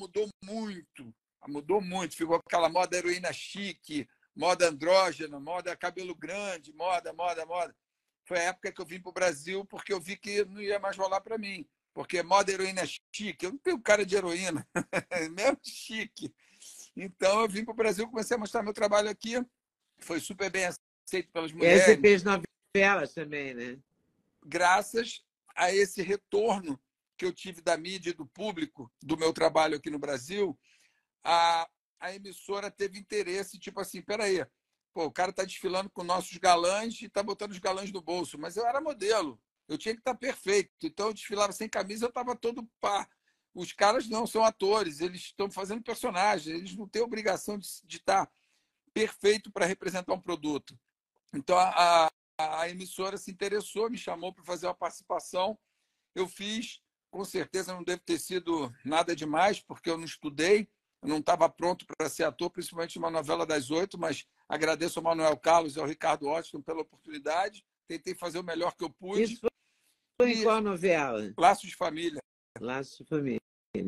mudou muito. Ficou aquela moda heroína chique, moda andrógena, moda cabelo grande, moda. Foi a época que eu vim para o Brasil porque eu vi que não ia mais rolar para mim. Porque moda heroína é chique. Eu não tenho cara de heroína, é mesmo chique. Então eu vim para o Brasil, comecei a mostrar meu trabalho aqui. Foi super bem aceito pelas E aí você mulheres, fez novelas também, né? graças a esse retorno que eu tive da mídia e do público do meu trabalho aqui no Brasil. A, a emissora teve interesse, tipo assim, peraí, pô, o cara está desfilando com nossos galãs e está botando os galãs no bolso, mas eu era modelo, eu tinha que estar perfeito, então eu desfilava sem camisa, eu estava todo pá. Os caras não são atores, eles estão fazendo personagens, eles não têm obrigação de estar perfeito para representar um produto. Então a emissora se interessou, me chamou para fazer uma participação, eu fiz, com certeza não deve ter sido nada demais, porque eu não estudei, eu não estava pronto para ser ator, principalmente numa novela das 8, mas agradeço ao Manuel Carlos e ao Ricardo Washington pela oportunidade. Tentei fazer o melhor que eu pude. Isso foi em E qual novela? Laços de Família. Laços de Família.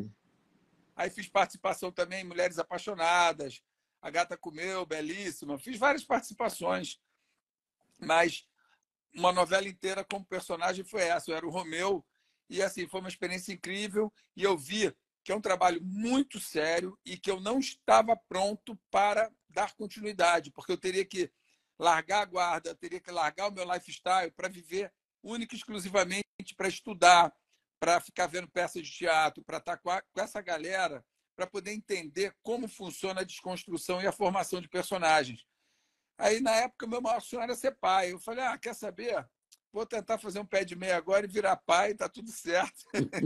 Aí fiz participação também em Mulheres Apaixonadas, A Gata Comeu, belíssima. Fiz várias participações, mas uma novela inteira como personagem foi essa. Eu era o Romeu e assim foi uma experiência incrível e eu vi que é um trabalho muito sério e que eu não estava pronto para dar continuidade, porque eu teria que largar a guarda, eu teria que largar o meu lifestyle para viver única e exclusivamente para estudar, para ficar vendo peças de teatro, para estar com essa galera, para poder entender como funciona a desconstrução e a formação de personagens. Aí, na época, meu maior sonho era ser pai. Eu falei, quer saber? Vou tentar fazer um pé de meia agora e virar pai, tá tudo certo.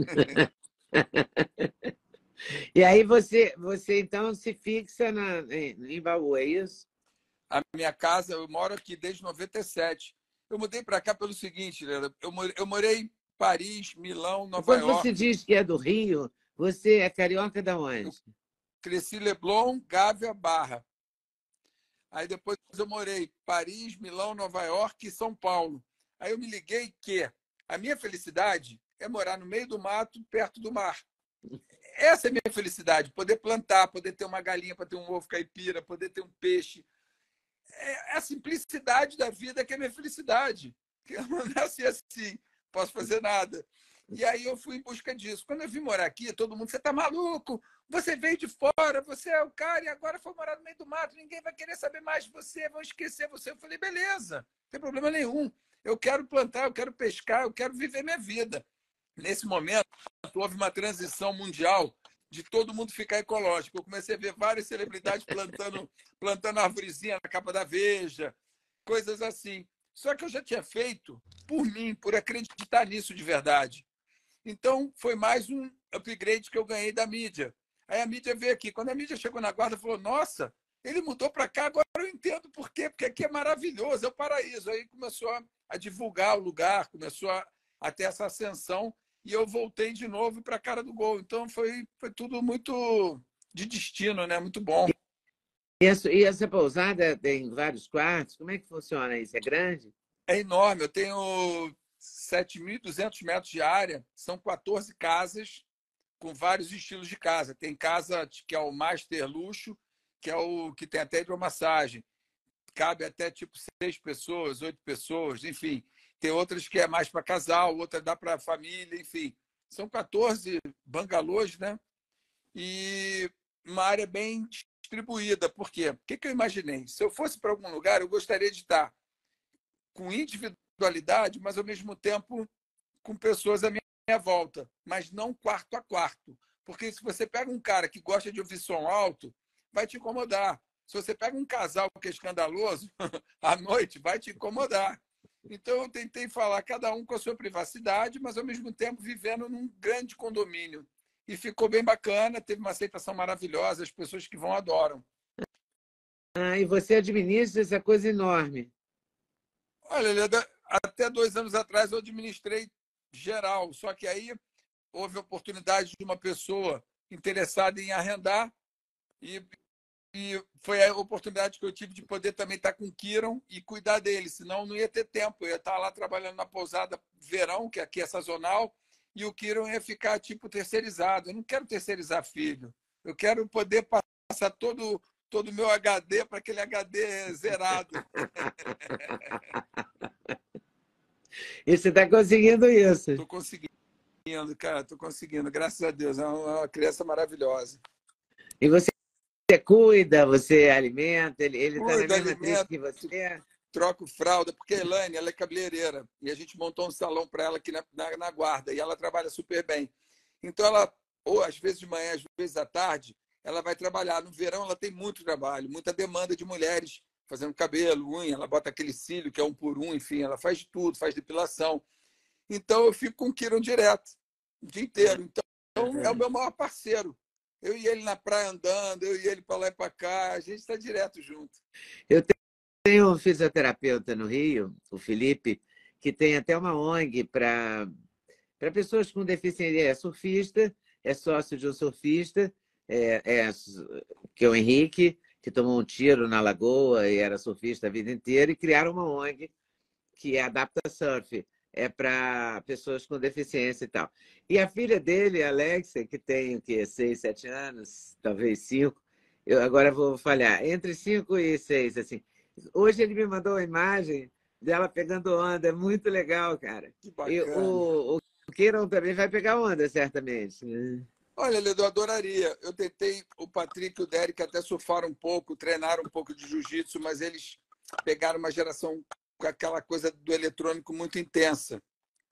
E aí você então se fixa em Baú, é isso? A minha casa, eu moro aqui desde 97. Eu mudei para cá pelo seguinte, Leandro, eu morei em Paris, Milão, E Nova quando você York. diz que é do Rio, você é carioca de Eu onde? cresci Leblon, Gávea, Barra. Aí depois eu morei em Paris, Milão, Nova York e São Paulo. Aí eu me liguei que a minha felicidade é morar no meio do mato, perto do mar. Essa é a minha felicidade, poder plantar, poder ter uma galinha para ter um ovo caipira, poder ter um peixe. É a simplicidade da vida que é a minha felicidade. Eu não nasci assim, posso fazer nada. E aí eu fui em busca disso. Quando eu vim morar aqui, todo mundo, você está maluco? Você veio de fora, você é o cara e agora foi morar no meio do mato, ninguém vai querer saber mais de você, vão esquecer você. Eu falei, beleza, não tem problema nenhum. Eu quero plantar, eu quero pescar, eu quero viver minha vida. Nesse momento, houve uma transição mundial de todo mundo ficar ecológico. Eu comecei a ver várias celebridades plantando arvorezinha na capa da Veja, coisas assim. Só que eu já tinha feito por mim, por acreditar nisso de verdade. Então, foi mais um upgrade que eu ganhei da mídia. Aí a mídia veio aqui. Quando a mídia chegou na Guarda, falou, nossa, ele mudou para cá, agora eu entendo por quê, porque aqui é maravilhoso, é o paraíso. Aí começou a divulgar o lugar, começou a ter essa ascensão, e eu voltei de novo para a cara do gol. Então, foi tudo muito de destino, né? Muito bom. E essa pousada tem vários quartos? Como é que funciona isso? É grande? É enorme. Eu tenho 7.200 metros de área, são 14 casas com vários estilos de casa. Tem casa que é o Master Luxo, que é o que tem até hidromassagem. Cabe até tipo 6 pessoas, 8 pessoas, enfim. Tem outras que é mais para casal, outra dá para família, enfim. São 14 bangalôs, né? E uma área bem distribuída. Por quê? O que eu imaginei? Se eu fosse para algum lugar, eu gostaria de estar com individualidade, mas ao mesmo tempo com pessoas à minha volta, mas não quarto a quarto. Porque se você pega um cara que gosta de ouvir som alto, vai te incomodar. Se você pega um casal que é escandaloso, à noite, vai te incomodar. Então, eu tentei falar cada um com a sua privacidade, mas ao mesmo tempo vivendo num grande condomínio. E ficou bem bacana, teve uma aceitação maravilhosa, as pessoas que vão adoram. Ah, e você administra essa coisa enorme. Olha, Leda, até 2 anos atrás eu administrei geral, só que aí houve a oportunidade de uma pessoa interessada em arrendar e foi a oportunidade que eu tive de poder também estar com o Kiron e cuidar dele, senão não ia ter tempo. Eu ia estar lá trabalhando na pousada verão, que aqui é sazonal, e o Kiron ia ficar tipo terceirizado. Eu não quero terceirizar filho. Eu quero poder passar todo o meu HD para aquele HD zerado. E você está conseguindo isso? Estou conseguindo, cara, estou conseguindo. Graças a Deus, é uma criança maravilhosa. E você cuida, você alimenta, ele está na Cuida, mesma tribo alimenta, que você? troco fralda, porque a Elaine, ela é cabeleireira, e a gente montou um salão para ela aqui na Guarda, e ela trabalha super bem. Então, ela, ou às vezes de manhã, às vezes à tarde, ela vai trabalhar. No verão, ela tem muito trabalho, muita demanda de mulheres fazendo cabelo, unha, ela bota aquele cílio que é 1 por 1, enfim, ela faz de tudo, faz depilação. Então, eu fico com o Kiron direto, o dia inteiro. Então, é o meu maior parceiro. Eu e ele na praia andando, eu e ele para lá e para cá, a gente está direto junto. Eu tenho um fisioterapeuta no Rio, o Felipe, que tem até uma ONG para pessoas com deficiência. É surfista, é sócio de um surfista, que é o Henrique, que tomou um tiro na lagoa e era surfista a vida inteira, e criaram uma ONG que é Adapta Surf. É para pessoas com deficiência e tal. E a filha dele, a Alexia, que tem o quê? 6, 7 anos, talvez 5, eu agora vou falhar, entre 5 e 6, assim. Hoje ele me mandou uma imagem dela pegando onda, é muito legal, cara. Que E bacana. o Kiron também vai pegar onda, certamente. Olha, Ledo, eu adoraria. Eu tentei, o Patrick e o Derek até surfaram um pouco, treinaram um pouco de jiu-jitsu, mas eles pegaram uma geração com aquela coisa do eletrônico muito intensa.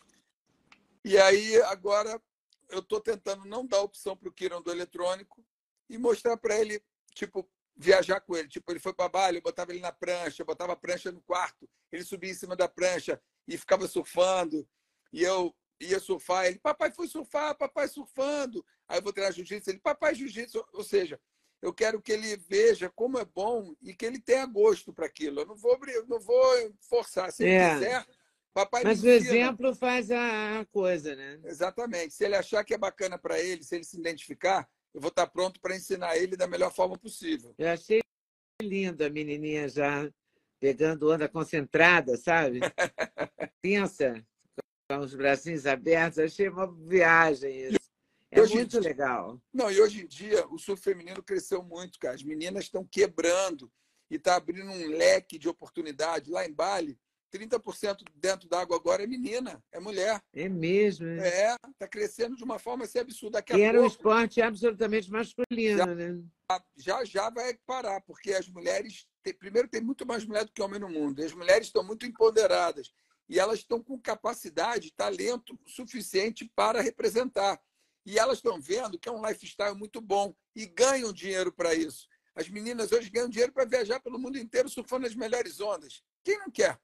E aí, agora, eu estou tentando não dar opção para o Kiron do eletrônico e mostrar para ele, tipo, viajar com ele. Tipo, ele foi para Bali, eu botava ele na prancha, eu botava a prancha no quarto, ele subia em cima da prancha e ficava surfando. E eu ia surfar, ele, papai foi surfar, papai surfando. Aí eu vou treinar jiu-jitsu, ele, papai jiu-jitsu. Ou seja, eu quero que ele veja como é bom e que ele tenha gosto para aquilo. Eu não vou forçar. Se ele quiser, papai me Mas o ensina. exemplo faz a coisa, né? Exatamente. Se ele achar que é bacana para ele, se ele se identificar, eu vou estar pronto para ensinar ele da melhor forma possível. Eu achei lindo a menininha já pegando onda concentrada, sabe? Tensa, com os bracinhos abertos. Achei uma viagem isso. E É hoje em muito dia, legal. não, e hoje em dia o surf feminino cresceu muito, cara. As meninas estão quebrando e está abrindo um leque de oportunidade. Lá em Bali, 30% dentro d'água agora é menina, é mulher. É mesmo. Está crescendo de uma forma assim absurda. Daqui a E era um pouco esporte absolutamente já masculino, né? já vai parar, porque as mulheres, primeiro, tem muito mais mulher do que homem no mundo. E as mulheres estão muito empoderadas e elas estão com capacidade, talento suficiente para representar. E elas estão vendo que é um lifestyle muito bom e ganham dinheiro para isso. As meninas hoje ganham dinheiro para viajar pelo mundo inteiro surfando as melhores ondas. Quem não quer?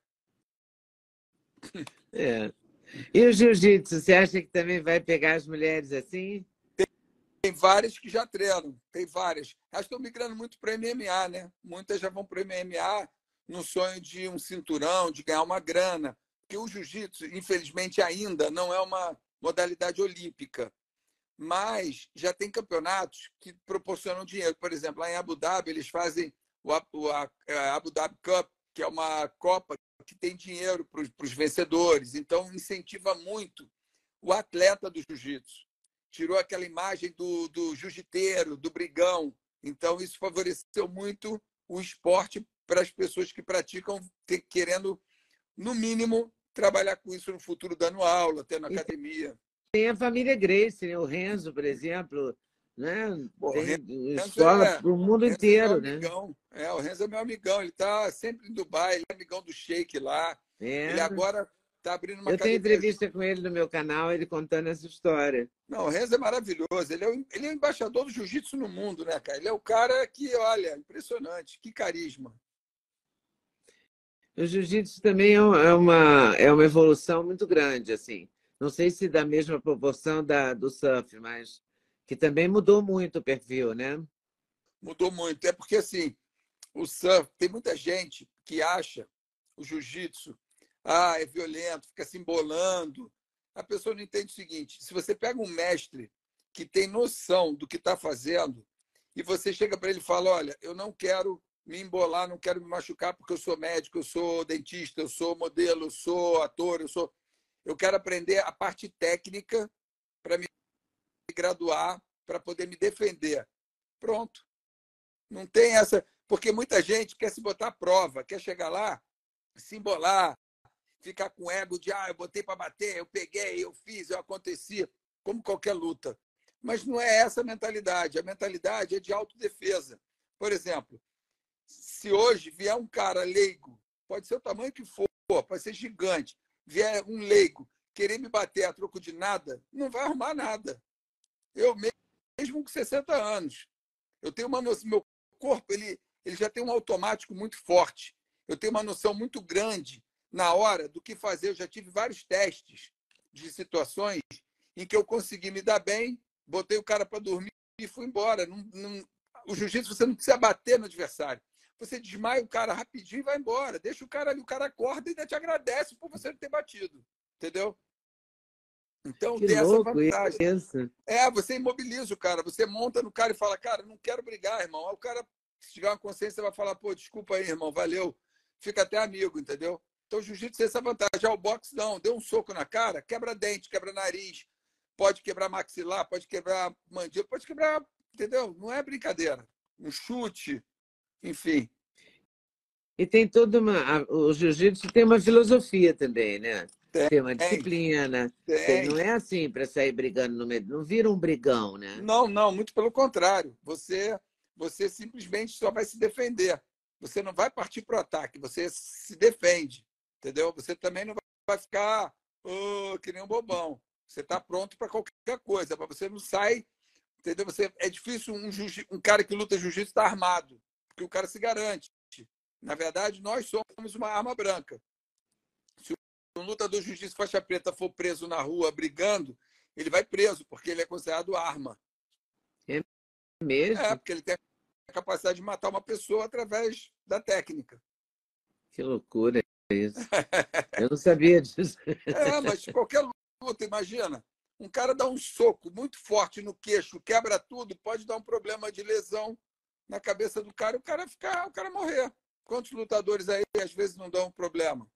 É. E o jiu-jitsu, você acha que também vai pegar as mulheres assim? Tem várias que já treinam, tem várias. Elas estão migrando muito para MMA, né? Muitas já vão para MMA no sonho de um cinturão, de ganhar uma grana. Porque o jiu-jitsu, infelizmente, ainda não é uma modalidade olímpica. Mas já tem campeonatos que proporcionam dinheiro. Por exemplo, lá em Abu Dhabi, eles fazem a Abu Dhabi Cup, que é uma Copa que tem dinheiro para os vencedores. Então, incentiva muito o atleta do jiu-jitsu. Tirou aquela imagem do jiu-jiteiro, do brigão. Então, isso favoreceu muito o esporte para as pessoas que praticam, querendo, no mínimo, trabalhar com isso no futuro, dando aula, tendo academia. Tem a família Gracie, né? O Renzo, por exemplo, né? Pô, Tem Renzo escola para o mundo Renzo é meu inteiro, né? amigão. O Renzo é meu amigão. Ele está sempre em Dubai, ele é amigão do Sheik lá. É. Ele agora está abrindo uma Eu tenho academia. entrevista com ele no meu canal, ele contando essa história. Não, o Renzo é maravilhoso. Ele é o embaixador do jiu-jitsu no mundo, né, cara? Ele é o cara que, olha, impressionante. Que carisma. O jiu-jitsu também é uma evolução muito grande, assim. Não sei se da mesma proporção do surf, mas que também mudou muito o perfil, né? Mudou muito. É porque, assim, o surf, tem muita gente que acha o jiu-jitsu, é violento, fica se embolando. A pessoa não entende o seguinte: se você pega um mestre que tem noção do que está fazendo e você chega para ele e fala, olha, eu não quero me embolar, não quero me machucar porque eu sou médico, eu sou dentista, eu sou modelo, eu sou ator, eu quero aprender a parte técnica para me graduar, para poder me defender. Pronto. Não tem essa. Porque muita gente quer se botar à prova, quer chegar lá, se embolar, ficar com ego de eu botei para bater, eu peguei, eu fiz, eu aconteci, como qualquer luta. Mas não é essa a mentalidade. A mentalidade é de autodefesa. Por exemplo, se hoje vier um cara leigo, pode ser o tamanho que for, pode ser gigante, vier um leigo querer me bater a troco de nada, não vai arrumar nada. Eu mesmo com 60 anos, eu tenho uma noção, meu corpo ele já tem um automático muito forte. Eu tenho uma noção muito grande na hora do que fazer. Eu já tive vários testes de situações em que eu consegui me dar bem, botei o cara para dormir e fui embora. O jiu-jitsu você não precisa bater no adversário. Você desmaia o cara rapidinho e vai embora. Deixa o cara ali, o cara acorda e ainda te agradece por você não ter batido. Entendeu? Então Que tem essa louco vantagem. isso. Você imobiliza o cara, você monta no cara e fala, cara, não quero brigar, irmão. Aí o cara, se tiver uma consciência, vai falar, pô, desculpa aí, irmão, valeu. Fica até amigo, entendeu? Então o jiu-jitsu tem essa vantagem. Já o boxe não, deu um soco na cara, quebra dente, quebra nariz, pode quebrar maxilar, pode quebrar mandíbula, pode quebrar, entendeu? Não é brincadeira. Um chute, enfim. E tem toda o jiu-jitsu tem uma filosofia também, né? Tem uma Tem, disciplina. tem. Não é assim para sair brigando no meio. Não vira um brigão, né? Não, muito pelo contrário. Você simplesmente só vai se defender. Você não vai partir para o ataque, você se defende, entendeu? Você também não vai ficar que nem um bobão. Você está pronto para qualquer coisa, mas você não sai, entendeu? É difícil um cara que luta jiu-jitsu estar armado, porque o cara se garante. Na verdade, nós somos uma arma branca. Se um lutador de jiu-jitsu faixa preta for preso na rua brigando, ele vai preso, porque ele é considerado arma. É mesmo? Porque ele tem a capacidade de matar uma pessoa através da técnica. Que loucura isso. Eu não sabia disso. Mas qualquer luta, imagina. Um cara dá um soco muito forte no queixo, quebra tudo, pode dar um problema de lesão na cabeça do cara, o cara morrer. Quantos lutadores aí às vezes não dão um problema?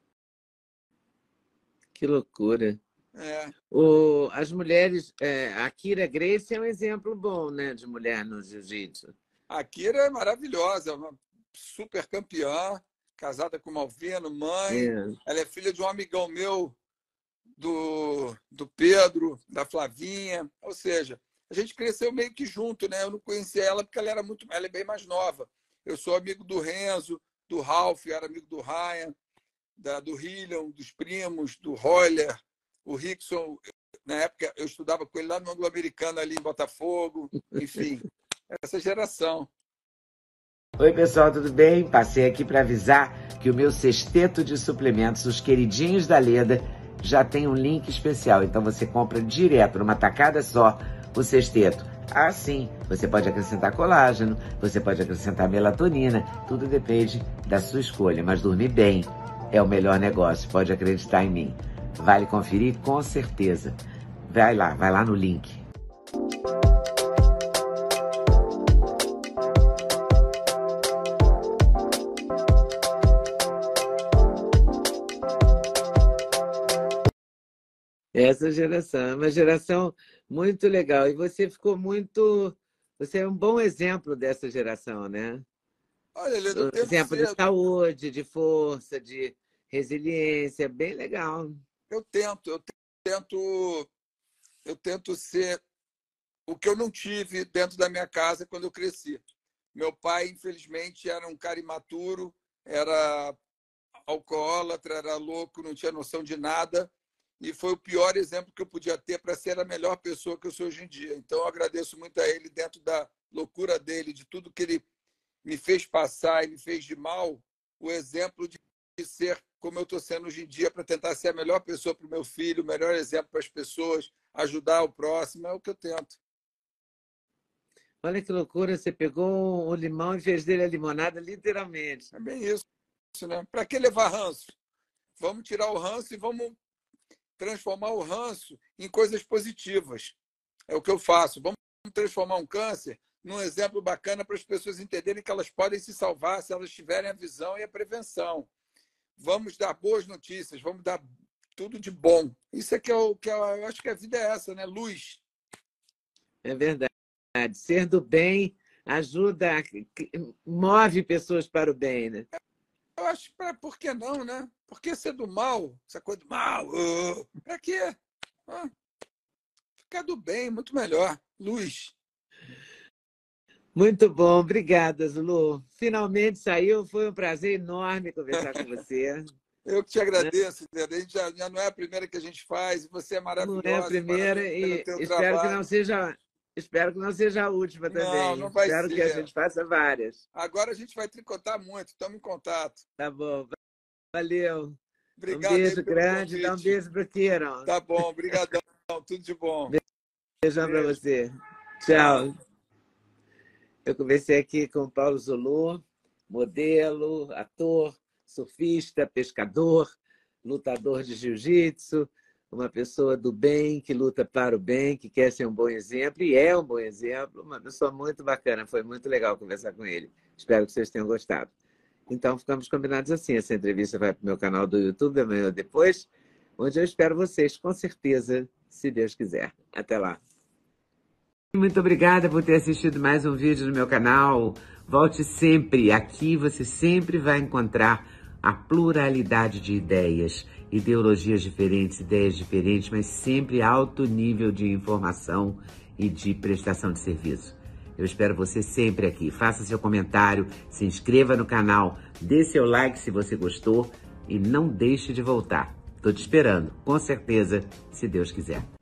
Que loucura. É. As mulheres, a Kira Gracie é um exemplo bom, né, de mulher no jiu-jitsu. A Kira é maravilhosa, uma super campeã, casada com o Malvino, mãe. É. Ela é filha de um amigão meu, do Pedro, da Flavinha. Ou seja, a gente cresceu meio que junto, né? Eu não conhecia ela porque ela é bem mais nova. Eu sou amigo do Renzo, do Ralph, era amigo do Ryan, do Hillian, dos primos, do Roller, o Rickson. Na época eu estudava com ele lá no Anglo-Americano, ali em Botafogo. Enfim, essa geração. Oi, pessoal, tudo bem? Passei aqui para avisar que o meu sexteto de suplementos, os queridinhos da Leda, já tem um link especial. Então você compra direto, numa tacada só, o sexteto. Ah, sim, você pode acrescentar colágeno, você pode acrescentar melatonina, tudo depende da sua escolha. Mas dormir bem é o melhor negócio, pode acreditar em mim. Vale conferir com certeza. Vai lá no link. Essa geração é uma geração muito legal. E você ficou muito... Você é um bom exemplo dessa geração, né? Olha, Leda, eu tento Exemplo de saúde, de força, de resiliência. Bem legal. Eu tento ser o que eu não tive dentro da minha casa quando eu cresci. Meu pai, infelizmente, era um cara imaturo, era alcoólatra, era louco, não tinha noção de nada. E foi o pior exemplo que eu podia ter para ser a melhor pessoa que eu sou hoje em dia. Então, eu agradeço muito a ele, dentro da loucura dele, de tudo que ele me fez passar e me fez de mal, o exemplo de ser como eu estou sendo hoje em dia, para tentar ser a melhor pessoa para o meu filho, o melhor exemplo para as pessoas, ajudar o próximo, é o que eu tento. Olha que loucura, você pegou o limão e fez dele a limonada, literalmente. É bem isso, né? Para que levar ranço? Vamos tirar o ranço e vamos transformar o ranço em coisas positivas. É o que eu faço. Vamos transformar um câncer num exemplo bacana para as pessoas entenderem que elas podem se salvar se elas tiverem a visão e a prevenção. Vamos dar boas notícias, vamos dar tudo de bom. Isso é que eu acho que a vida é essa, né? Luz. É verdade. Ser do bem ajuda, move pessoas para o bem, né? Eu acho, por que não, né? Por que ser do mal? Essa coisa do mal? Para quê? Ficar do bem, muito melhor. Luz. Muito bom, obrigada, Zulu. Finalmente saiu, foi um prazer enorme conversar com você. Eu que te agradeço, né? A gente já não é a primeira que a gente faz, você é maravilhosa. Não é a primeira e espero que não seja a última também. Não vai espero ser. que a gente faça várias. Agora a gente vai tricotar muito, estamos em contato. Tá bom, valeu. Obrigado. Um beijo grande, dá um beijo para o Kieron. Tá bom, obrigadão, tudo de bom. Beijão para você. Tchau. Eu conversei aqui com o Paulo Zulu, modelo, ator, surfista, pescador, lutador de jiu-jitsu, uma pessoa do bem, que luta para o bem, que quer ser um bom exemplo, e é um bom exemplo, uma pessoa muito bacana. Foi muito legal conversar com ele. Espero que vocês tenham gostado. Então, ficamos combinados assim. Essa entrevista vai para o meu canal do YouTube amanhã ou depois, onde eu espero vocês, com certeza, se Deus quiser. Até lá. Muito obrigada por ter assistido mais um vídeo no meu canal. Volte sempre. Aqui você sempre vai encontrar a pluralidade de ideias, ideologias diferentes, ideias diferentes, mas sempre alto nível de informação e de prestação de serviço. Eu espero você sempre aqui. Faça seu comentário, se inscreva no canal, dê seu like se você gostou e não deixe de voltar. Estou te esperando, com certeza, se Deus quiser.